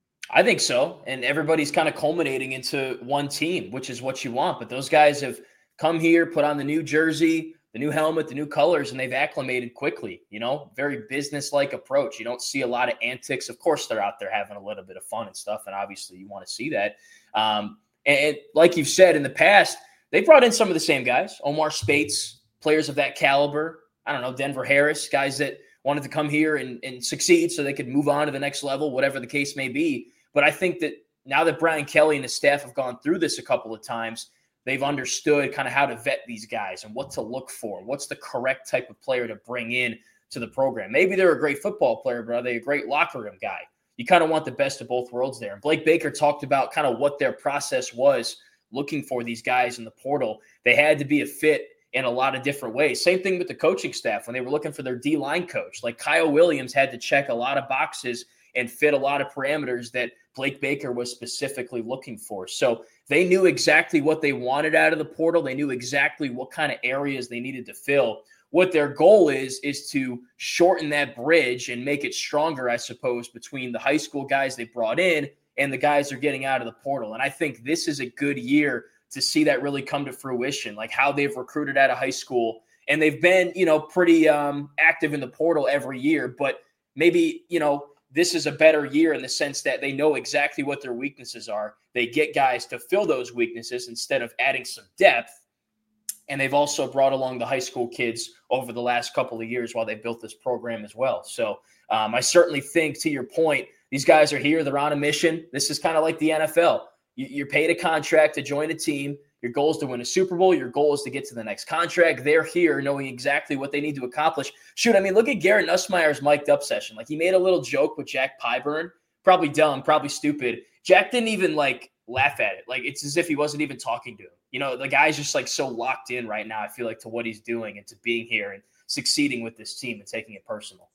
I think so. And everybody's kind of culminating into one team, which is what you want. But those guys have come here, put on the new jersey, the new helmet, the new colors, and they've acclimated quickly, you know, very business-like approach. You don't see a lot of antics. Of course, they're out there having a little bit of fun and stuff, and obviously you want to see that. Um, and, and like you've said in the past, they brought in some of the same guys, Omar Spates, players of that caliber. I don't know, Denver Harris, guys that wanted to come here and, and succeed so they could move on to the next level, whatever the case may be. But I think that now that Brian Kelly and his staff have gone through this a couple of times, they've understood kind of how to vet these guys and what to look for. What's the correct type of player to bring in to the program? Maybe they're a great football player, but are they a great locker room guy? You kind of want the best of both worlds there. And Blake Baker talked about kind of what their process was looking for these guys in the portal. They had to be a fit in a lot of different ways. Same thing with the coaching staff when they were looking for their D-line coach. Like Kyle Williams had to check a lot of boxes and fit a lot of parameters that Blake Baker was specifically looking for. So they knew exactly what they wanted out of the portal. They knew exactly what kind of areas they needed to fill. What their goal is, is to shorten that bridge and make it stronger, I suppose, between the high school guys they brought in and the guys they're getting out of the portal. And I think this is a good year to see that really come to fruition, like how they've recruited out of high school. And they've been, you know, pretty um, active in the portal every year, but maybe, you know, this is a better year in the sense that they know exactly what their weaknesses are. They get guys to fill those weaknesses instead of adding some depth. And they've also brought along the high school kids over the last couple of years while they built this program as well. So um, I certainly think, to your point, these guys are here. They're on a mission. This is kind of like the N F L. You're paid a contract to join a team. Your goal is to win a Super Bowl. Your goal is to get to the next contract. They're here knowing exactly what they need to accomplish. Shoot, I mean, look at Garrett Nussmeier's mic'd up session. Like, he made a little joke with Jack Pyburn. Probably dumb, probably stupid. Jack didn't even, like, laugh at it. Like, it's as if he wasn't even talking to him. You know, the guy's just, like, so locked in right now, I feel like, to what he's doing and to being here and succeeding with this team and taking it personal.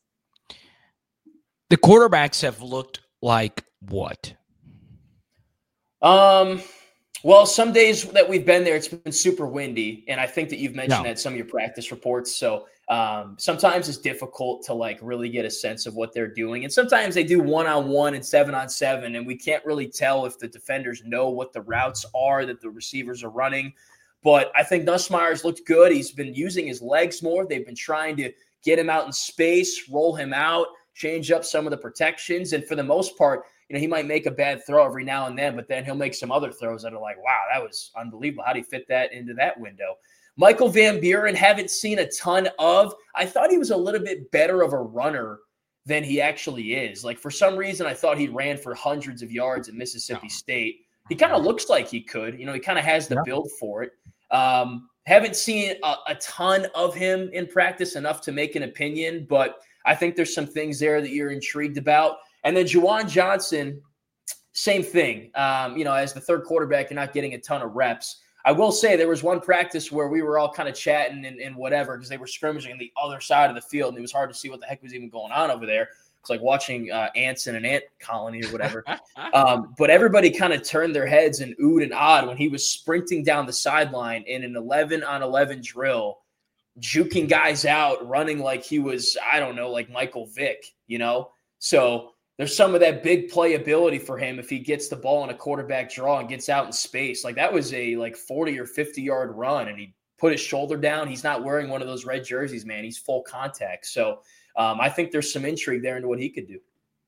The quarterbacks have looked like what? Um, well, some days that we've been there, it's been super windy. And I think that you've mentioned no. that in some of your practice reports. So um, sometimes it's difficult to like really get a sense of what they're doing. And sometimes they do one-on-one and seven-on-seven, and we can't really tell if the defenders know what the routes are that the receivers are running. But I think Nussmeier's looked good. He's been using his legs more. They've been trying to get him out in space, roll him out, change up some of the protections. And for the most part, you know, he might make a bad throw every now and then, but then he'll make some other throws that are like, wow, that was unbelievable. How do you fit that into that window? Michael Van Buren, haven't seen a ton of. I thought he was a little bit better of a runner than he actually is. Like, for some reason, I thought he ran for hundreds of yards at Mississippi State. He kind of looks like he could. You know, he kind of has the yeah. build for it. Um, haven't seen a, a ton of him in practice, enough to make an opinion, but I think there's some things there that you're intrigued about. And then Juwan Johnson, same thing. Um, you know, as the third quarterback, you're not getting a ton of reps. I will say there was one practice where we were all kind of chatting and, and whatever, because they were scrimmaging on the other side of the field, and it was hard to see what the heck was even going on over there. It's like watching uh, ants in an ant colony or whatever. um, but everybody kind of turned their heads and oohed and awed when he was sprinting down the sideline in an eleven on eleven drill, juking guys out, running like he was, I don't know, like Michael Vick, you know? So there's some of that big playability for him if he gets the ball in a quarterback draw and gets out in space. Like, that was a like forty or fifty yard run, and he put his shoulder down. He's not wearing one of those red jerseys, man. He's full contact. So um, I think there's some intrigue there into what he could do.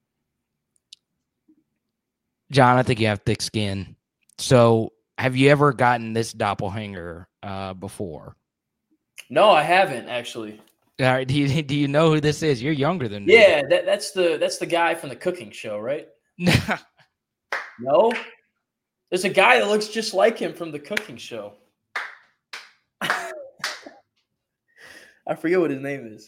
John, I think you have thick skin. So have you ever gotten this doppelganger uh, before? No, I haven't actually. All right, do you do you know who this is? You're younger than me. Yeah, that, that's the that's the guy from the cooking show, right? No, there's a guy that looks just like him from the cooking show. I forget what his name is.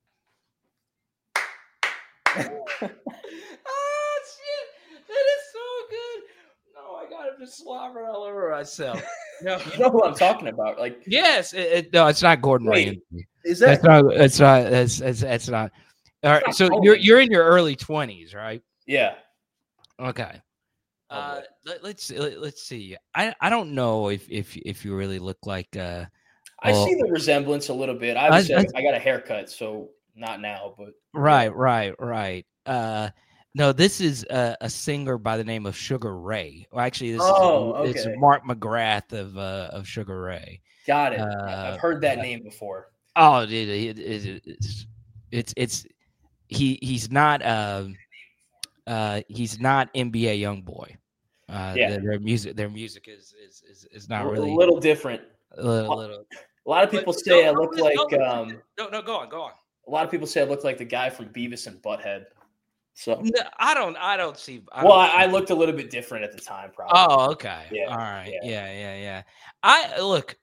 Oh shit, that is so good. No, I got him just slobbering all over myself. No, you know who I'm talking about? Like, yes, it, it, no, it's not Gordon Wait, Ramsay. Is that? That's not. That's not. That's that's, that's not. All right. not So Tony. you're you're in your early twenties, right? Yeah. Okay. Oh, Uh, boy. let, let's let, let's see. I I don't know if if if you really look like. Uh, I well, see the resemblance a little bit. Obviously, I, I- I got a haircut, so not now, but right, right, right. Uh, no, this is a, a singer by the name of Sugar Ray. Well, actually, this Oh, is it's okay. Mark McGrath of uh, of Sugar Ray. got it. Uh, I've heard that uh, name before. Oh, dude, it, it, it's it's it's he he's not um uh he's not N B A YoungBoy. Uh, Yeah. their, their music their music is is is, is not A- really a little different. a little, little. A lot of people But say no, I no, look listen, like no, listen, um. no no go on go on. A lot of people say I look like the guy from Beavis and Butthead. So, No, I don't I don't see. I well, don't I, I see- looked a little bit different at the time, probably. Oh, okay. Yeah, All right. yeah. Yeah, yeah, yeah. I look.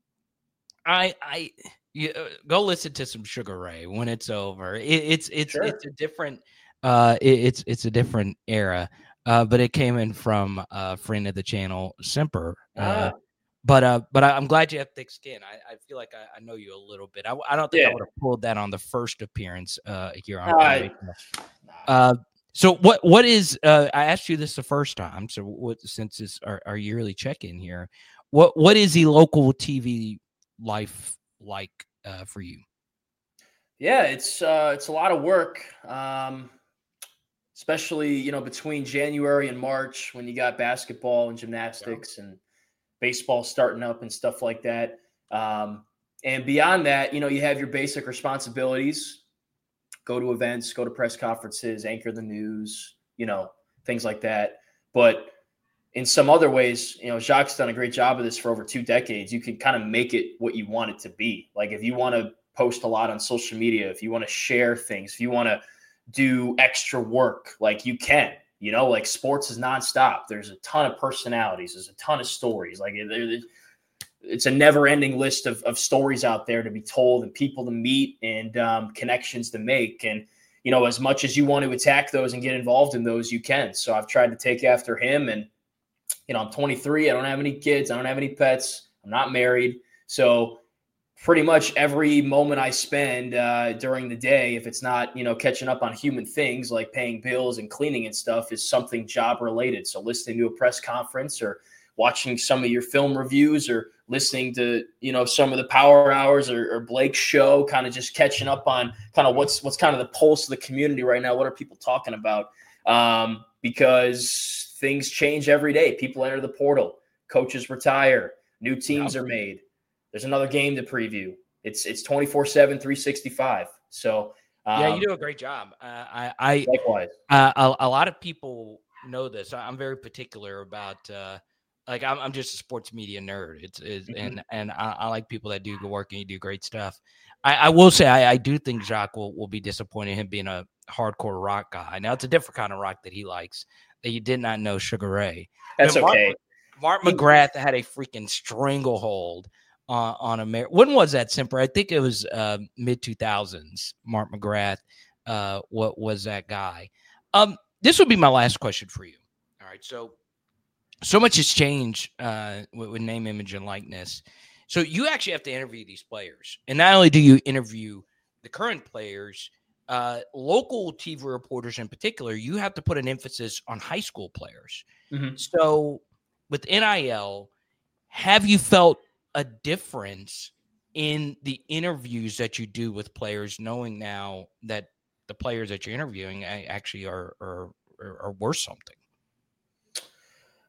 I I you, uh, go listen to some Sugar Ray when it's over. It, it's it's Sure. it's a different. Uh, it, it's it's a different era. Uh, but it came in from a friend of the channel, Semper. Uh, Ah, but uh, but I, I'm glad you have thick skin. I, I feel like I, I know you a little bit. I, I don't think I Yeah. would have pulled that on the first appearance uh, here on. I- on uh, so what what is? Uh, I asked you this the first time. So what? Since it's our, our yearly check in here, what what is the local T V life like uh, for you? Yeah, it's uh, it's a lot of work, um, especially you know between January and March when you got basketball and gymnastics and baseball starting up and stuff like that. Um, and beyond that, you know, you have your basic responsibilities: go to events, go to press conferences, anchor the news, you know, things like that. But in some other ways, you know, Jacques done a great job of this for over two decades. You can kind of make it what you want it to be. Like if you want to post a lot on social media, if you want to share things, if you want to do extra work, like you can, you know, like sports is nonstop. There's a ton of personalities. There's a ton of stories. Like it, it's a never ending list of, of stories out there to be told and people to meet and um, connections to make. And, you know, as much as you want to attack those and get involved in those, you can. So I've tried to take after him. And, you know, I'm twenty-three. I don't have any kids. I don't have any pets. I'm not married. So pretty much every moment I spend uh, during the day, if it's not, you know, catching up on human things like paying bills and cleaning and stuff, is something job related. So listening to a press conference or watching some of your film reviews or listening to, you know, some of the power hours or, or Blake's show, kind of just catching up on kind of what's, what's kind of the pulse of the community right now. What are people talking about? Um, because things change every day. People enter the portal, coaches retire, new teams Yeah. are made. There's another game to preview. It's, it's twenty-four seven, three sixty-five. So um, Yeah, you do a great job. Uh, I, I likewise. uh, a, a lot of people know this. I- I'm very particular about. Uh, like I'm, I'm just a sports media nerd. It's, it's Mhm. and and I, I like people that do good work and you do great stuff. I, I will say I, I do think Jacques will, will be disappointed in him being a hardcore rock guy. Now it's a different kind of rock that he likes that you did not know Sugar Ray. That's Man, Mark- okay. Mark He- McGrath had a freaking stranglehold on on America. When was that, Semper? I think it was uh, mid two thousands. Mark McGrath, uh, what was that guy? Um, this would be my last question for you. All right, so so much has changed uh, with, with name, image, and likeness. So you actually have to interview these players, and not only do you interview the current players, uh, local T V reporters in particular, you have to put an emphasis on high school players. Mhm. So with N I L, have you felt a difference in the interviews that you do with players, knowing now that the players that you're interviewing actually are are are, are worth something?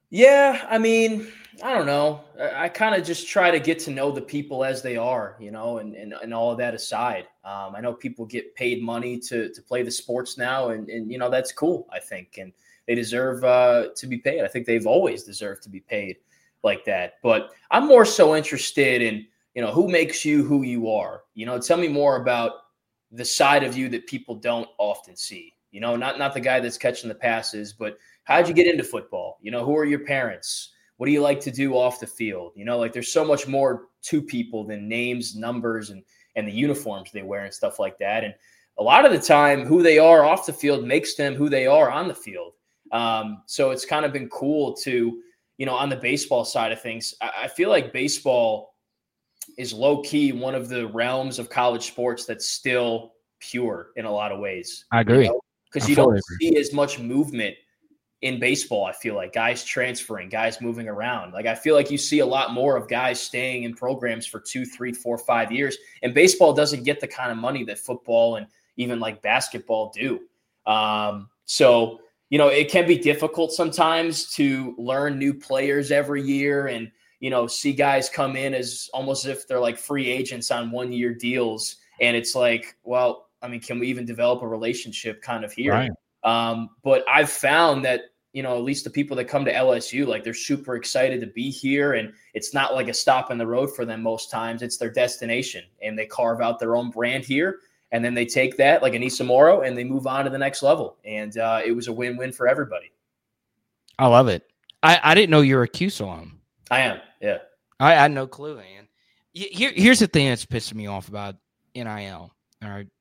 Yeah, I mean, I don't know. I, I kind of just try to get to know the people as they are, you know, and and, and all of that aside. Um, I know people get paid money to to play the sports now, and and you know that's cool. I think, and they deserve uh, to be paid. I think they've always deserved to be paid like that. But I'm more so interested in you know who makes you who you are. You know, tell me more about the side of you that people don't often see. You know, not not the guy that's catching the passes, but how'd you get into football? You know, who are your parents? What do you like to do off the field? You know, like there's so much more to people than names, numbers, and and the uniforms they wear and stuff like that. And a lot of the time, who they are off the field makes them who they are on the field. Um, so it's kind of been cool to, you know, on the baseball side of things. I, I feel like baseball is low key one of the realms of college sports that's still pure in a lot of ways. I agree. You know? Because you don't see as much movement in baseball. I feel like guys transferring, guys moving around. Like I feel like you see a lot more of guys staying in programs for two, three, four, five years. And baseball doesn't get the kind of money that football and even like basketball do. Um, so, you know, it can be difficult sometimes to learn new players every year and, you know, see guys come in as almost as if they're like free agents on one year deals. And it's like, well, I mean, can we even develop a relationship kind of here? Right. Um, but I've found that, you know, at least the people that come to L S U, like they're super excited to be here. And it's not like a stop on the road for them most times. It's their destination. And they carve out their own brand here. And then they take that like Anissa Morrow and they move on to the next level. And uh, it was a win-win for everybody. I love it. I, I didn't know you were a Cuse alum. I am, yeah. I, I had no clue, man. Here, here's the thing that's pissing me off about N I L. All right.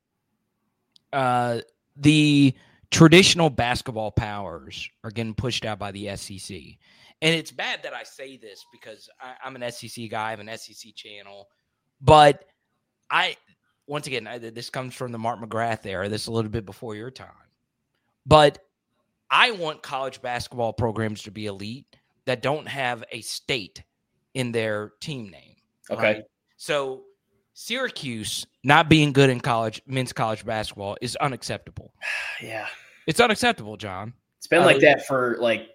Uh, the traditional basketball powers are getting pushed out by the S E C. And it's bad that I say this because I, I'm an S E C guy. I have an S E C channel. But I, once again, I, this comes from the Mark McGrath era. This is a little bit before your time. But I want college basketball programs to be elite that don't have a state in their team name. Okay. Right? So Syracuse not being good in college, men's college basketball is unacceptable. Yeah. It's unacceptable, John. It's been Uh, like that for like,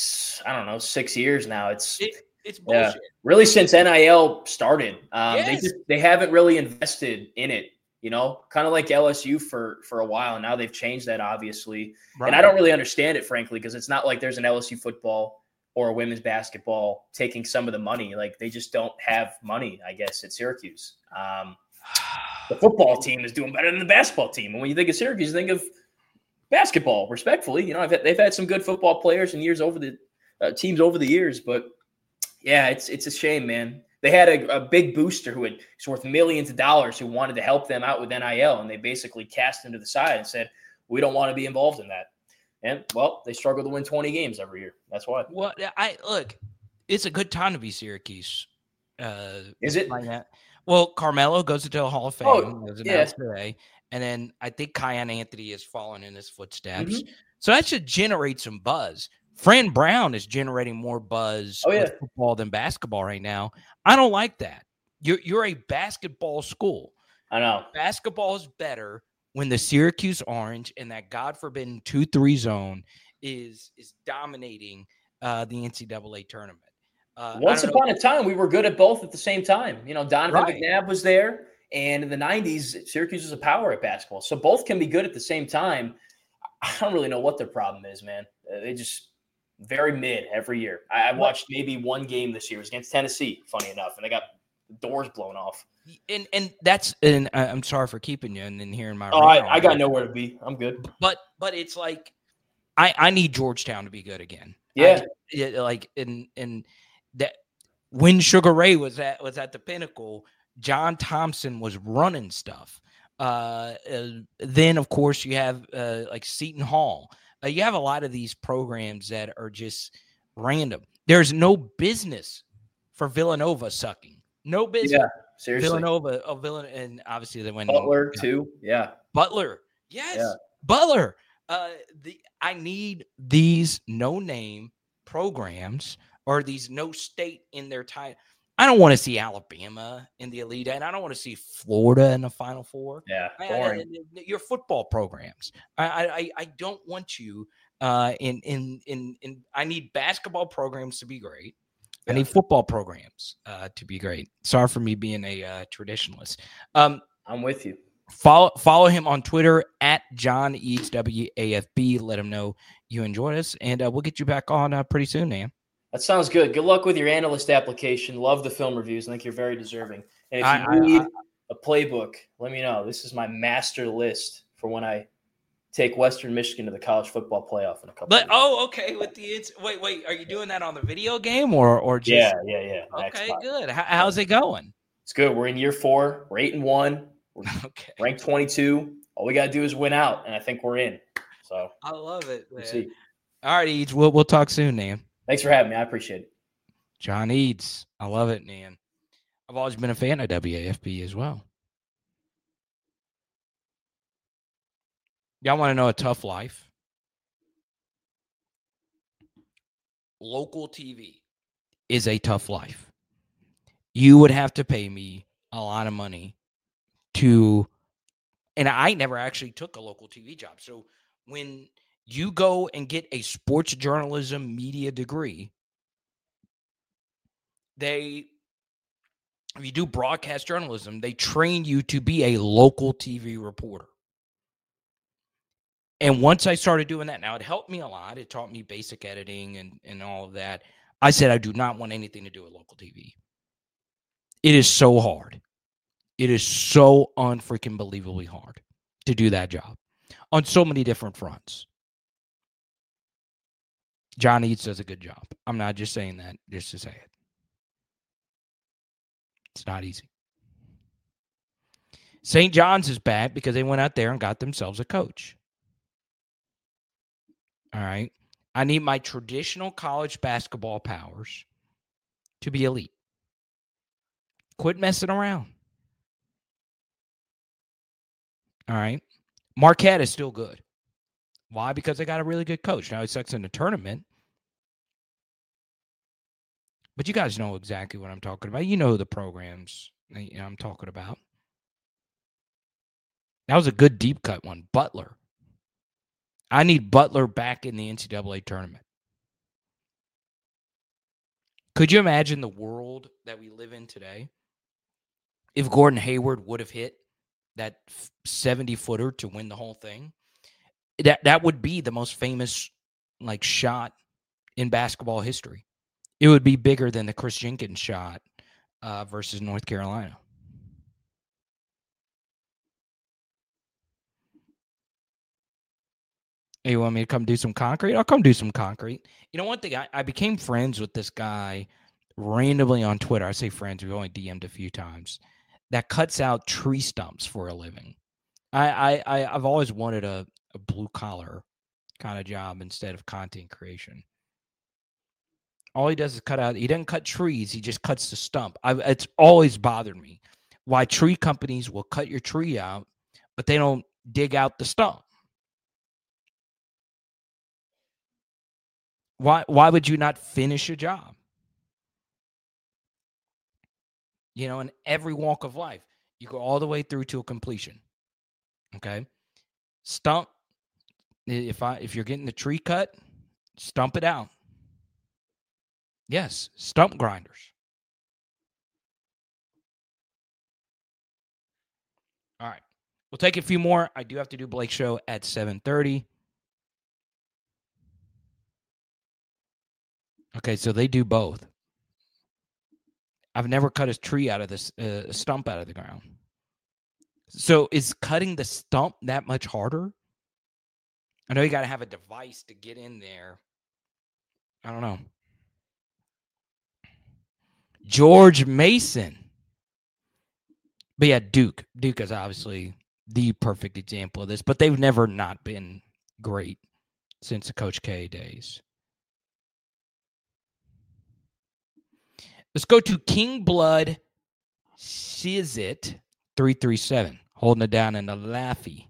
I don't know, six years now. It's It, it's bullshit. yeah, really since N I L started. Um, Yes. They just they haven't really invested in it, you know, kind of like L S U for for a while. Now they've changed that, obviously. Right. And I don't really understand it, frankly, because it's not like there's an L S U football or a women's basketball taking some of the money. Like they just don't have money, I guess, at Syracuse. Um, the football team is doing better than the basketball team. And when you think of Syracuse, you think of basketball, respectfully. You know, I've had, they've had some good football players and years over the uh, teams over the years, but yeah, it's it's a shame, man. They had a, a big booster who had was worth millions of dollars who wanted to help them out with N I L, and they basically cast him to the side and said, "We don't want to be involved in that." And well, they struggle to win twenty games every year. That's why. Well, I look, it's a good time to be Syracuse. Uh, Is it? Like that. Well, Carmelo goes to the Hall of Fame. Oh, It was yeah. announced today. And then I think Kiyan Anthony has fallen in his footsteps. Mhm. So that should generate some buzz. Fran Brown is generating more buzz Oh, yeah. with football than basketball right now. I don't like that. You're you're a basketball school. I know. Basketball is better when the Syracuse Orange and that God forbidden two three zone is is dominating uh, the N C double A tournament. Uh, Once upon a time, we were good at both at the same time. You know, Donovan Right. McNabb was there, and in the nineties, Syracuse was a power at basketball. So both can be good at the same time. I don't really know what their problem is, man. Uh, they just very mid every year. I, I watched maybe one game this year. It was against Tennessee, funny enough, and they got the doors blown off. And and that's and I- I'm sorry for keeping you and then hearing my. Oh, rant I, I on got it. nowhere to be. I'm good. But but it's like I I need Georgetown to be good again. Yeah. I, yeah, like and and that when Sugar Ray was at was at the pinnacle, John Thompson was running stuff. Uh, uh then of course you have uh like Seton Hall. Uh, you have a lot of these programs that are just random. There's no business for Villanova sucking. No business. Yeah, seriously. Villanova, oh, Villan, and obviously they went Butler, too. Yeah. Butler, yes, Yeah. Butler. Uh, the I need these no-name programs or these no state in their title. I don't want to see Alabama in the Elite Eight. I don't want to see Florida in the Final Four. Yeah. I- I- Boring. I- your football programs. I, I I don't want you Uh, in in in in I need basketball programs to be great. Yeah. I need football programs uh, to be great. Sorry for me being a uh, traditionalist. Um, I'm with you. Follow follow him on Twitter at John Eads W A F B. Let him know you enjoyed us, and uh, we'll get you back on uh, pretty soon, man. That sounds good. Good luck with your analyst application. Love the film reviews. I think you're very deserving. And if I, you need I, I, a playbook, let me know. This is my master list for when I take Western Michigan to the college football playoff in a couple. But of oh, okay. With the it's wait, wait, are you doing that on the video game or or just? Yeah, yeah, yeah. Okay, Xbox. good. How, how's it going? It's good. We're in year four. We're eight and one. We're okay. ranked twenty-two. All we got to do is win out, and I think we're in. So I love it. We'll see. All right, Eads. We'll we'll talk soon, man. Thanks for having me. I appreciate it. John Eads. I love it, man. I've always been a fan of W A F B as well. Y'all want to know a tough life? Local T V is a tough life. You would have to pay me a lot of money to, and I never actually took a local T V job. So when you go and get a sports journalism media degree, they, if you do broadcast journalism, they train you to be a local T V reporter. And once I started doing that, now it helped me a lot. It taught me basic editing and, and all of that. I said, I do not want anything to do with local T V. It is so hard. It is so unfreaking believably hard to do that job on so many different fronts. John Eads does a good job. I'm not just saying that just to say it. It's not easy. Saint John's is bad because they went out there and got themselves a coach. All right. I need my traditional college basketball powers to be elite. Quit messing around. All right. Marquette is still good. Why? Because they got a really good coach. Now he sucks in the tournament. But you guys know exactly what I'm talking about. You know the programs I'm talking about. That was a good deep cut one. Butler. I need Butler back in the N C double A tournament. Could you imagine the world that we live in today if Gordon Hayward would have hit that seventy-footer to win the whole thing? That that would be the most famous like shot in basketball history. It would be bigger than the Chris Jenkins shot uh, versus North Carolina. Hey, you want me to come do some concrete? I'll come do some concrete. You know, one thing, I, I became friends with this guy randomly on Twitter. I say friends, we've only D M'd a few times, that cuts out tree stumps for a living. I, I, I, I've always wanted a, a blue-collar kind of job instead of content creation. All he does is cut out, he doesn't cut trees, he just cuts the stump. I've, it's always bothered me why tree companies will cut your tree out, but they don't dig out the stump. Why why would you not finish a job? You know, in every walk of life, you go all the way through to a completion. Okay? Stump, if I if you're getting the tree cut, stump it out. Yes, stump grinders. All right. We'll take a few more. I do have to do Blake's show at seven thirty. Okay, so they do both. I've never cut a tree out of this uh, stump out of the ground. So is cutting the stump that much harder? I know you got to have a device to get in there. I don't know. George Mason. But yeah, Duke. Duke is obviously the perfect example of this, but they've never not been great since the Coach K days. Let's go to King Blood Sizit three three seven, holding it down in the Laffy.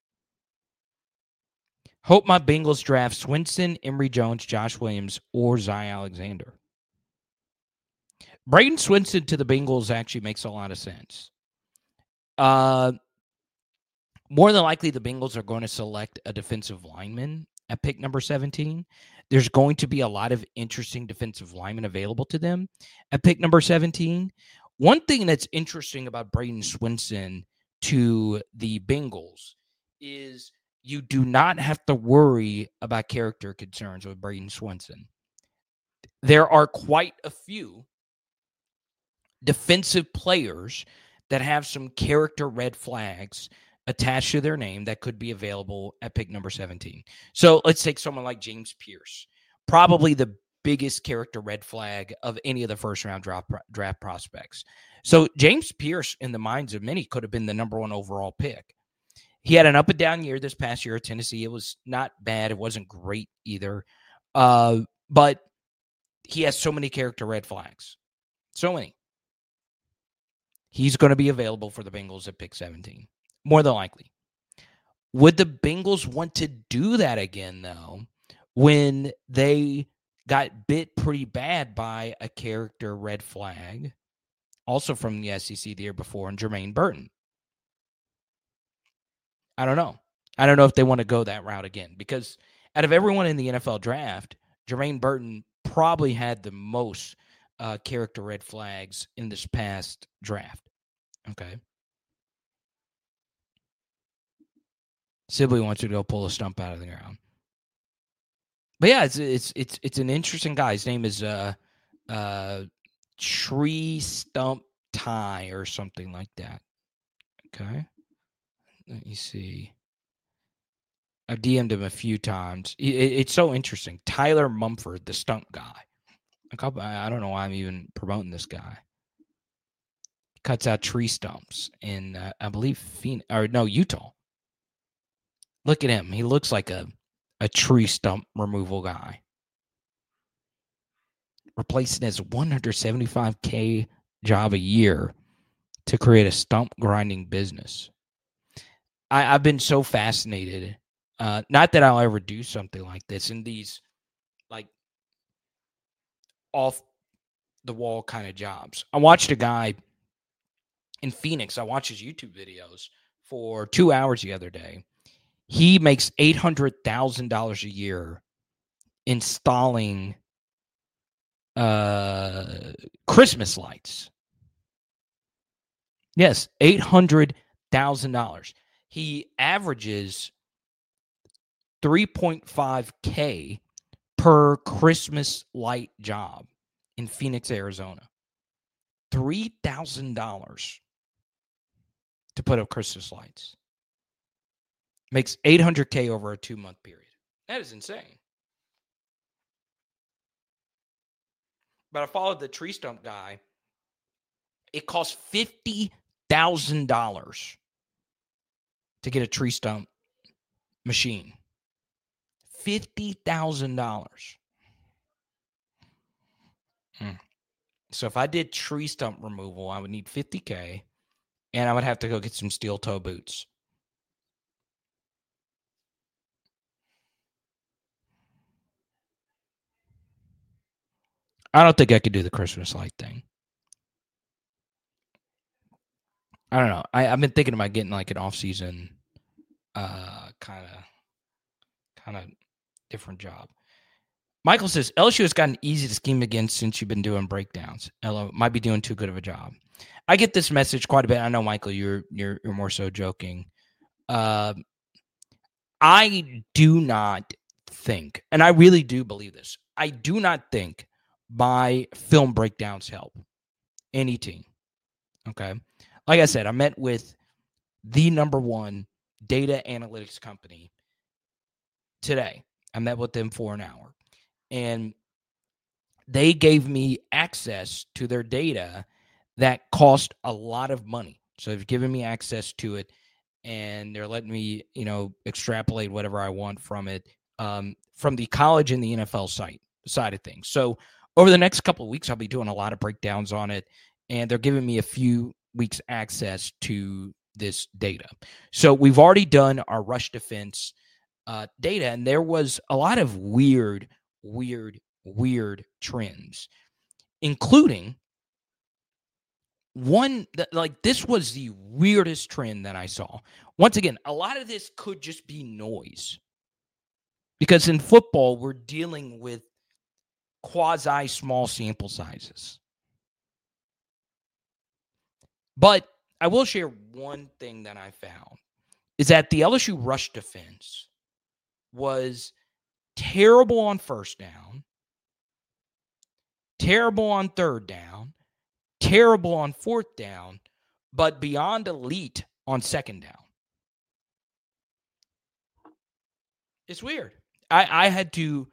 Hope my Bengals draft Swinson, Emory Jones, Josh Williams, or Zy Alexander. Braden Swinson to the Bengals actually makes a lot of sense. Uh, more than likely, the Bengals are going to select a defensive lineman at pick number seventeen. There's going to be a lot of interesting defensive linemen available to them at pick number seventeen. One thing that's interesting about Braden Swinson to the Bengals is you do not have to worry about character concerns with Braden Swinson. There are quite a few defensive players that have some character red flags attached to their name that could be available at pick number seventeen. So let's take someone like James Pierce, probably the biggest character red flag of any of the first round draft, draft prospects. So James Pierce, in the minds of many, could have been the number one overall pick. He had an up and down year this past year at Tennessee. It was not bad. It wasn't great either. Uh, but he has so many character red flags. So many. He's going to be available for the Bengals at pick seventeen. More than likely. Would the Bengals want to do that again, though, when they got bit pretty bad by a character red flag, also from the S E C the year before, and Jermaine Burton? I don't know. I don't know if they want to go that route again, because out of everyone in the N F L draft, Jermaine Burton probably had the most uh, character red flags in this past draft. Okay. Sibley wants you to go pull a stump out of the ground. But yeah, it's it's it's it's an interesting guy. His name is uh uh Tree Stump Tie or something like that. Okay. Let me see. I've D M'd him a few times. It, it's so interesting. Tyler Mumford, the stump guy. A couple, I don't know why I'm even promoting this guy. He cuts out tree stumps in, uh, I believe, Phoenix, or no, Utah. Look at him. He looks like a, a tree stump removal guy. Replacing his one hundred seventy-five thousand job a year to create a stump grinding business. I, I've been so fascinated. Uh, not that I'll ever do something like this in these, like, off the wall kind of jobs. I watched a guy in Phoenix. I watched his YouTube videos for two hours the other day. He makes eight hundred thousand dollars a year installing uh, Christmas lights. Yes, eight hundred thousand dollars. He averages three point five K per Christmas light job in Phoenix, Arizona. three thousand dollars to put up Christmas lights. Makes eight hundred K over a two-month period. That is insane. But I followed the tree stump guy. It costs fifty thousand dollars to get a tree stump machine. fifty thousand dollars. Hmm. So if I did tree stump removal, I would need fifty K, and I would have to go get some steel toe boots. I don't think I could do the Christmas light thing. I don't know. I, I've been thinking about getting like an off-season uh, kind of kind of different job. Michael says, L S U has gotten easy to scheme against since you've been doing breakdowns. L O might be doing too good of a job. I get this message quite a bit. I know, Michael, you're you're, you're more so joking. Uh, I do not think, and I really do believe this, I do not think my film breakdowns help any team. Okay? Like I said, I met with the number one data analytics company today. I met with them for an hour. And they gave me access to their data that cost a lot of money. So they've given me access to it, and they're letting me, you know, extrapolate whatever I want from it, um, from the college and the N F L site side of things. So over the next couple of weeks, I'll be doing a lot of breakdowns on it, and they're giving me a few weeks access to this data. So we've already done our rush defense uh, data, and there was a lot of weird, weird, weird trends, including one that, like, this was the weirdest trend that I saw. Once again, a lot of this could just be noise. Because in football, we're dealing with quasi small sample sizes. But I will share one thing that I found is that the L S U rush defense was terrible on first down, terrible on third down, terrible on fourth down, but beyond elite on second down. It's weird. I, I had to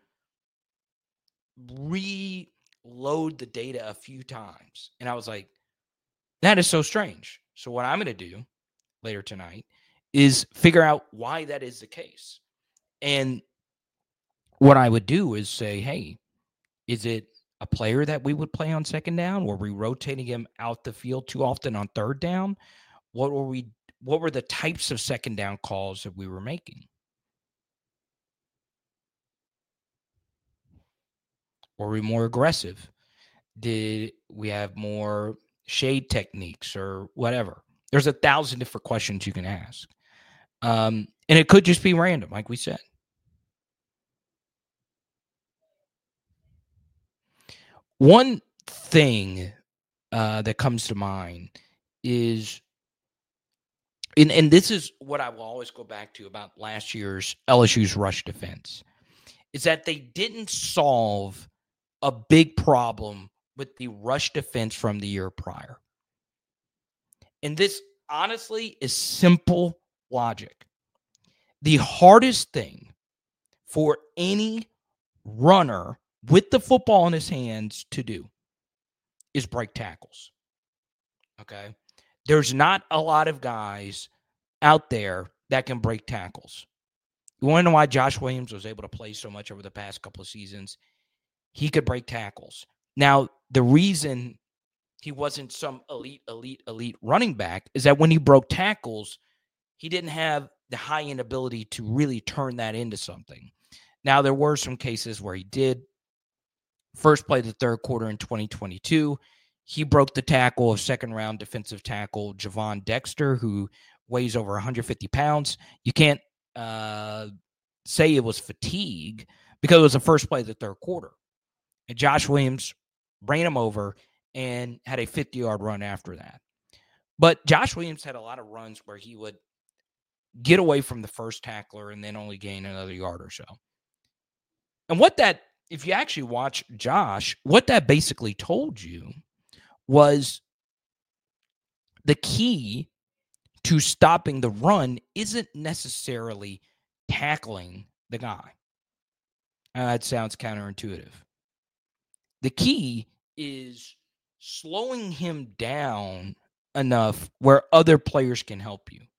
reload the data a few times, and I was like, that is so strange. So what I'm going to do later tonight is figure out why that is the case. And what I would do is say, hey, is it a player that we would play on second down? Were we rotating him out the field too often on third down? What were we? What were the types of second down calls that we were making? Were we more aggressive? Did we have more shade techniques or whatever? There's a thousand different questions you can ask. Um, and it could just be random, like we said. One thing uh, that comes to mind is, and, and this is what I will always go back to about last year's L S U's rush defense, is that they didn't solve a big problem with the rush defense from the year prior. And this, honestly, is simple logic. The hardest thing for any runner with the football in his hands to do is break tackles. Okay? There's not a lot of guys out there that can break tackles. You want to know why Josh Williams was able to play so much over the past couple of seasons? He could break tackles. Now, the reason he wasn't some elite, elite, elite running back is that when he broke tackles, he didn't have the high-end ability to really turn that into something. Now, there were some cases where he did. First play the third quarter in twenty twenty-two, he broke the tackle of second-round defensive tackle Javon Dexter, who weighs over one hundred fifty pounds. You can't uh, say it was fatigue because it was the first play of the third quarter. And Josh Williams ran him over and had a fifty-yard run after that. But Josh Williams had a lot of runs where he would get away from the first tackler and then only gain another yard or so. And what that, if you actually watch Josh, what that basically told you was the key to stopping the run isn't necessarily tackling the guy. Uh, that sounds counterintuitive. The key is slowing him down enough where other players can help you.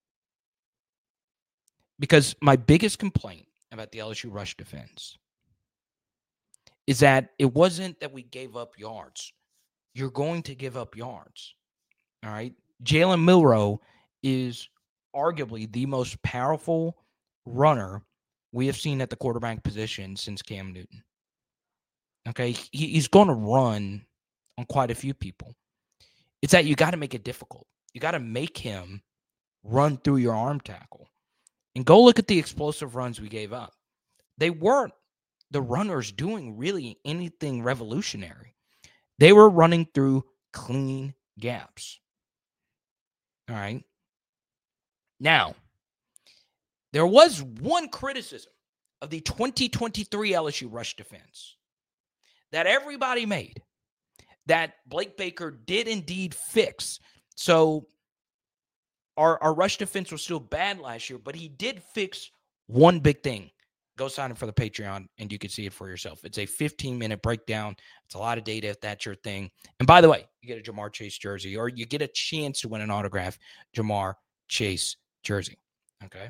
Because my biggest complaint about the L S U rush defense is that it wasn't that we gave up yards. You're going to give up yards. All right. Jalen Milroe is arguably the most powerful runner we have seen at the quarterback position since Cam Newton. Okay. He, he's going to run on quite a few people. It's that you got to make it difficult. You got to make him run through your arm tackle. And go look at the explosive runs we gave up. They weren't the runners doing really anything revolutionary. They were running through clean gaps. All right. Now, there was one criticism of the twenty twenty-three L S U rush defense that everybody made that Blake Baker did indeed fix. So our, our rush defense was still bad last year, but he did fix one big thing. Go sign up for the Patreon, and you can see it for yourself. It's a fifteen-minute breakdown. It's a lot of data if that's your thing. And by the way, you get a Ja'Marr Chase jersey, or you get a chance to win an autographed Ja'Marr Chase jersey. Okay?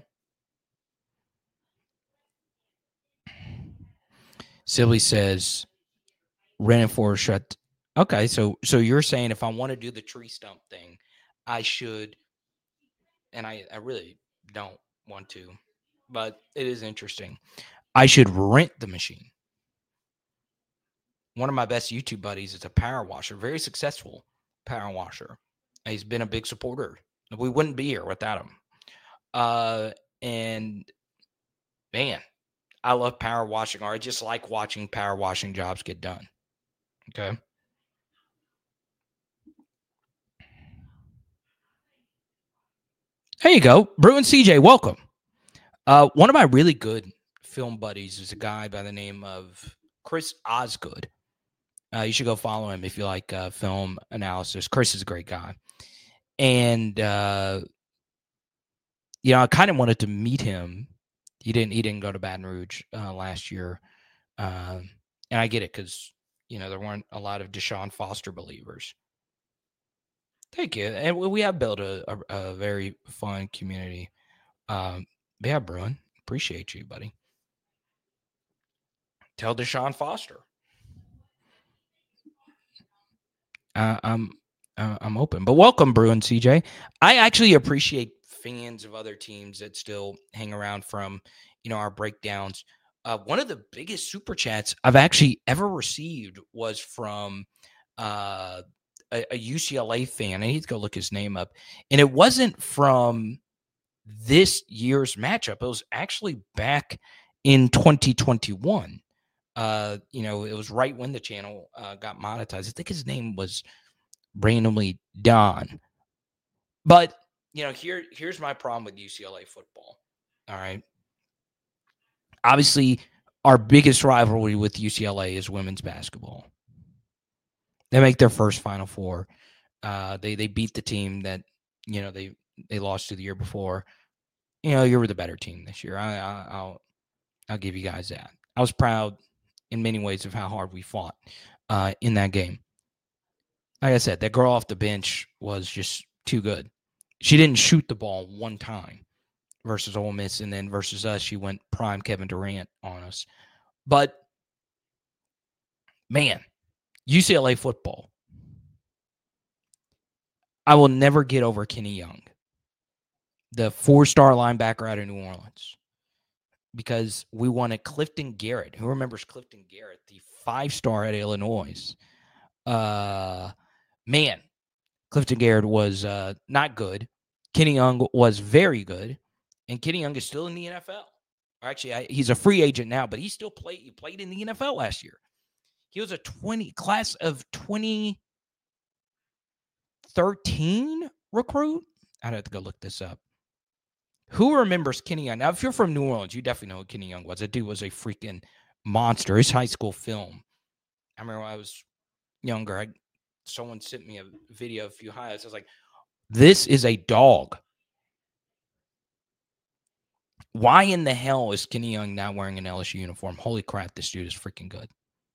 Sibley says, ran for a shut. Okay, so so you're saying if I want to do the tree stump thing, I should, and I, I really don't want to, but it is interesting. I should rent the machine. One of my best YouTube buddies is a power washer, very successful power washer. He's been a big supporter. We wouldn't be here without him. Uh, and man, I love power washing, or I just like watching power washing jobs get done. Okay. There you go. Bruin C J, welcome. Uh, one of my really good film buddies is a guy by the name of Chris Osgood. Uh, you should go follow him if you like uh, film analysis. Chris is a great guy. And, uh, you know, I kind of wanted to meet him. He didn't, he didn't go to Baton Rouge uh, last year. Um, and I get it because, you know, there weren't a lot of Deshaun Foster believers. Thank you. And we have built a, a, a very fun community. Um, yeah, Bruin, appreciate you, buddy. Tell Deshaun Foster. Uh, I'm uh, I'm open, but welcome, Bruin C J. I actually appreciate fans of other teams that still hang around from, you know, our breakdowns. Uh, one of the biggest super chats I've actually ever received was from uh, a, a U C L A fan. I need to go look his name up, and it wasn't from this year's matchup. It was actually back in twenty twenty-one. Uh, you know, it was right when the channel uh, got monetized. I think his name was randomly Don. But, you know, here here's my problem with U C L A football. All right. Obviously, our biggest rivalry with U C L A is women's basketball. They make their first Final Four. Uh, they they beat the team that, you know, they they lost to the year before. You know, you were the better team this year. I, I I'll I'll give you guys that. I was proud in many ways of how hard we fought uh, in that game. Like I said, that girl off the bench was just too good. She didn't shoot the ball one time versus Ole Miss, and then versus us, she went prime Kevin Durant on us. But, man, U C L A football. I will never get over Kenny Young, the four-star linebacker out of New Orleans, because we wanted Clifton Garrett. Who remembers Clifton Garrett, the five-star at Illinois? Uh, man, Clifton Garrett was uh, not good. Kenny Young was very good, and Kenny Young is still in the N F L. Actually, I, he's a free agent now, but he still played. He played in the N F L last year. He was a twenty class of twenty thirteen recruit. I'd have to go look this up. Who remembers Kenny Young? Now, if you're from New Orleans, you definitely know who Kenny Young was. That dude was a freaking monster. His high school film. I remember when I was younger, I, someone sent me a video of a few highlights. I was like, this is a dog. Why in the hell is Kenny Young not wearing an L S U uniform? Holy crap, this dude is freaking good.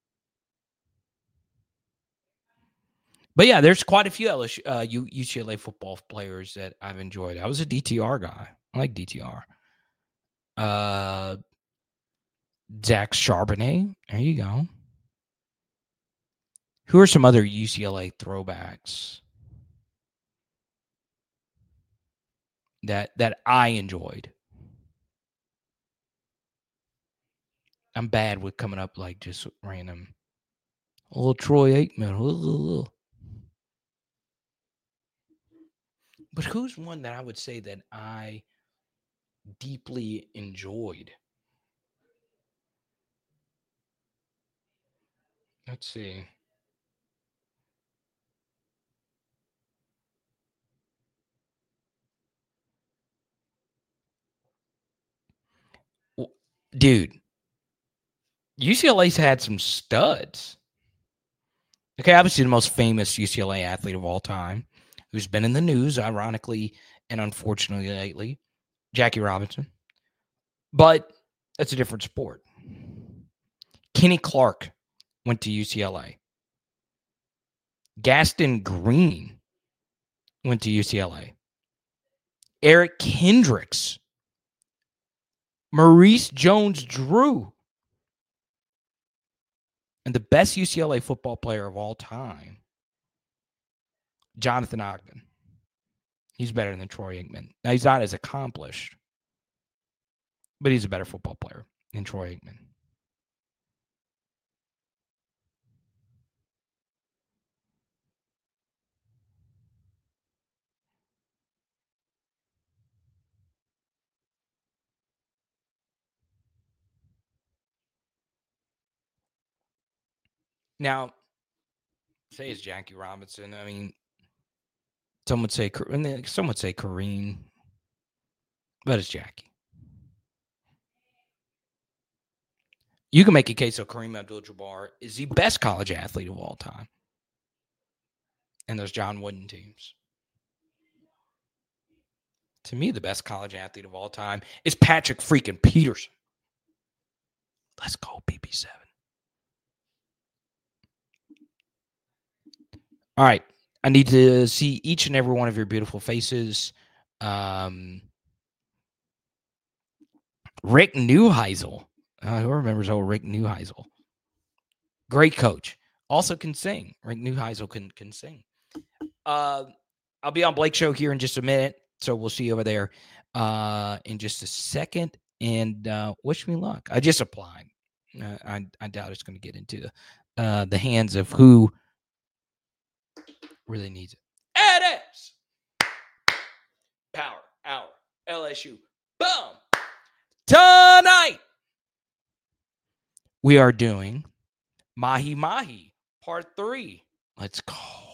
But yeah, there's quite a few L S U, uh, U C L A football players that I've enjoyed. I was a D T R guy. I like D T R. Uh, Zach Charbonnet. There you go. Who are some other U C L A throwbacks that that I enjoyed? I'm bad with coming up like just random. A little Troy Aikman. But who's one that I would say that I deeply enjoyed? Let's see. Dude, U C L A's had some studs. Okay, obviously the most famous U C L A athlete of all time, who's been in the news, ironically and unfortunately lately, Jackie Robinson. But that's a different sport. Kenny Clark went to U C L A. Gaston Green went to U C L A. Eric Kendricks. Maurice Jones-Drew. And the best U C L A football player of all time, Jonathan Ogden. He's better than Troy Aikman. Now, he's not as accomplished, but he's a better football player than Troy Aikman. Now, say it's Jackie Robinson. I mean, some would say, some would say Kareem, but it's Jackie. You can make a case of Kareem Abdul-Jabbar is the best college athlete of all time. And those John Wooden teams. To me, the best college athlete of all time is Patrick freaking Peterson. Let's go, P P seven. All right. I need to see each and every one of your beautiful faces. Um, Rick Neuheisel. Uh, who remembers old Rick Neuheisel? Great coach. Also can sing. Rick Neuheisel can, can sing. Uh, I'll be on Blake's show here in just a minute. So we'll see you over there uh, in just a second. And uh, wish me luck. I just applied. Uh, I, I doubt it's going to get into uh, the hands of who really needs it. It is Power Hour L S U. Boom! Tonight, we are doing Mahi Mahi Part three. Let's go.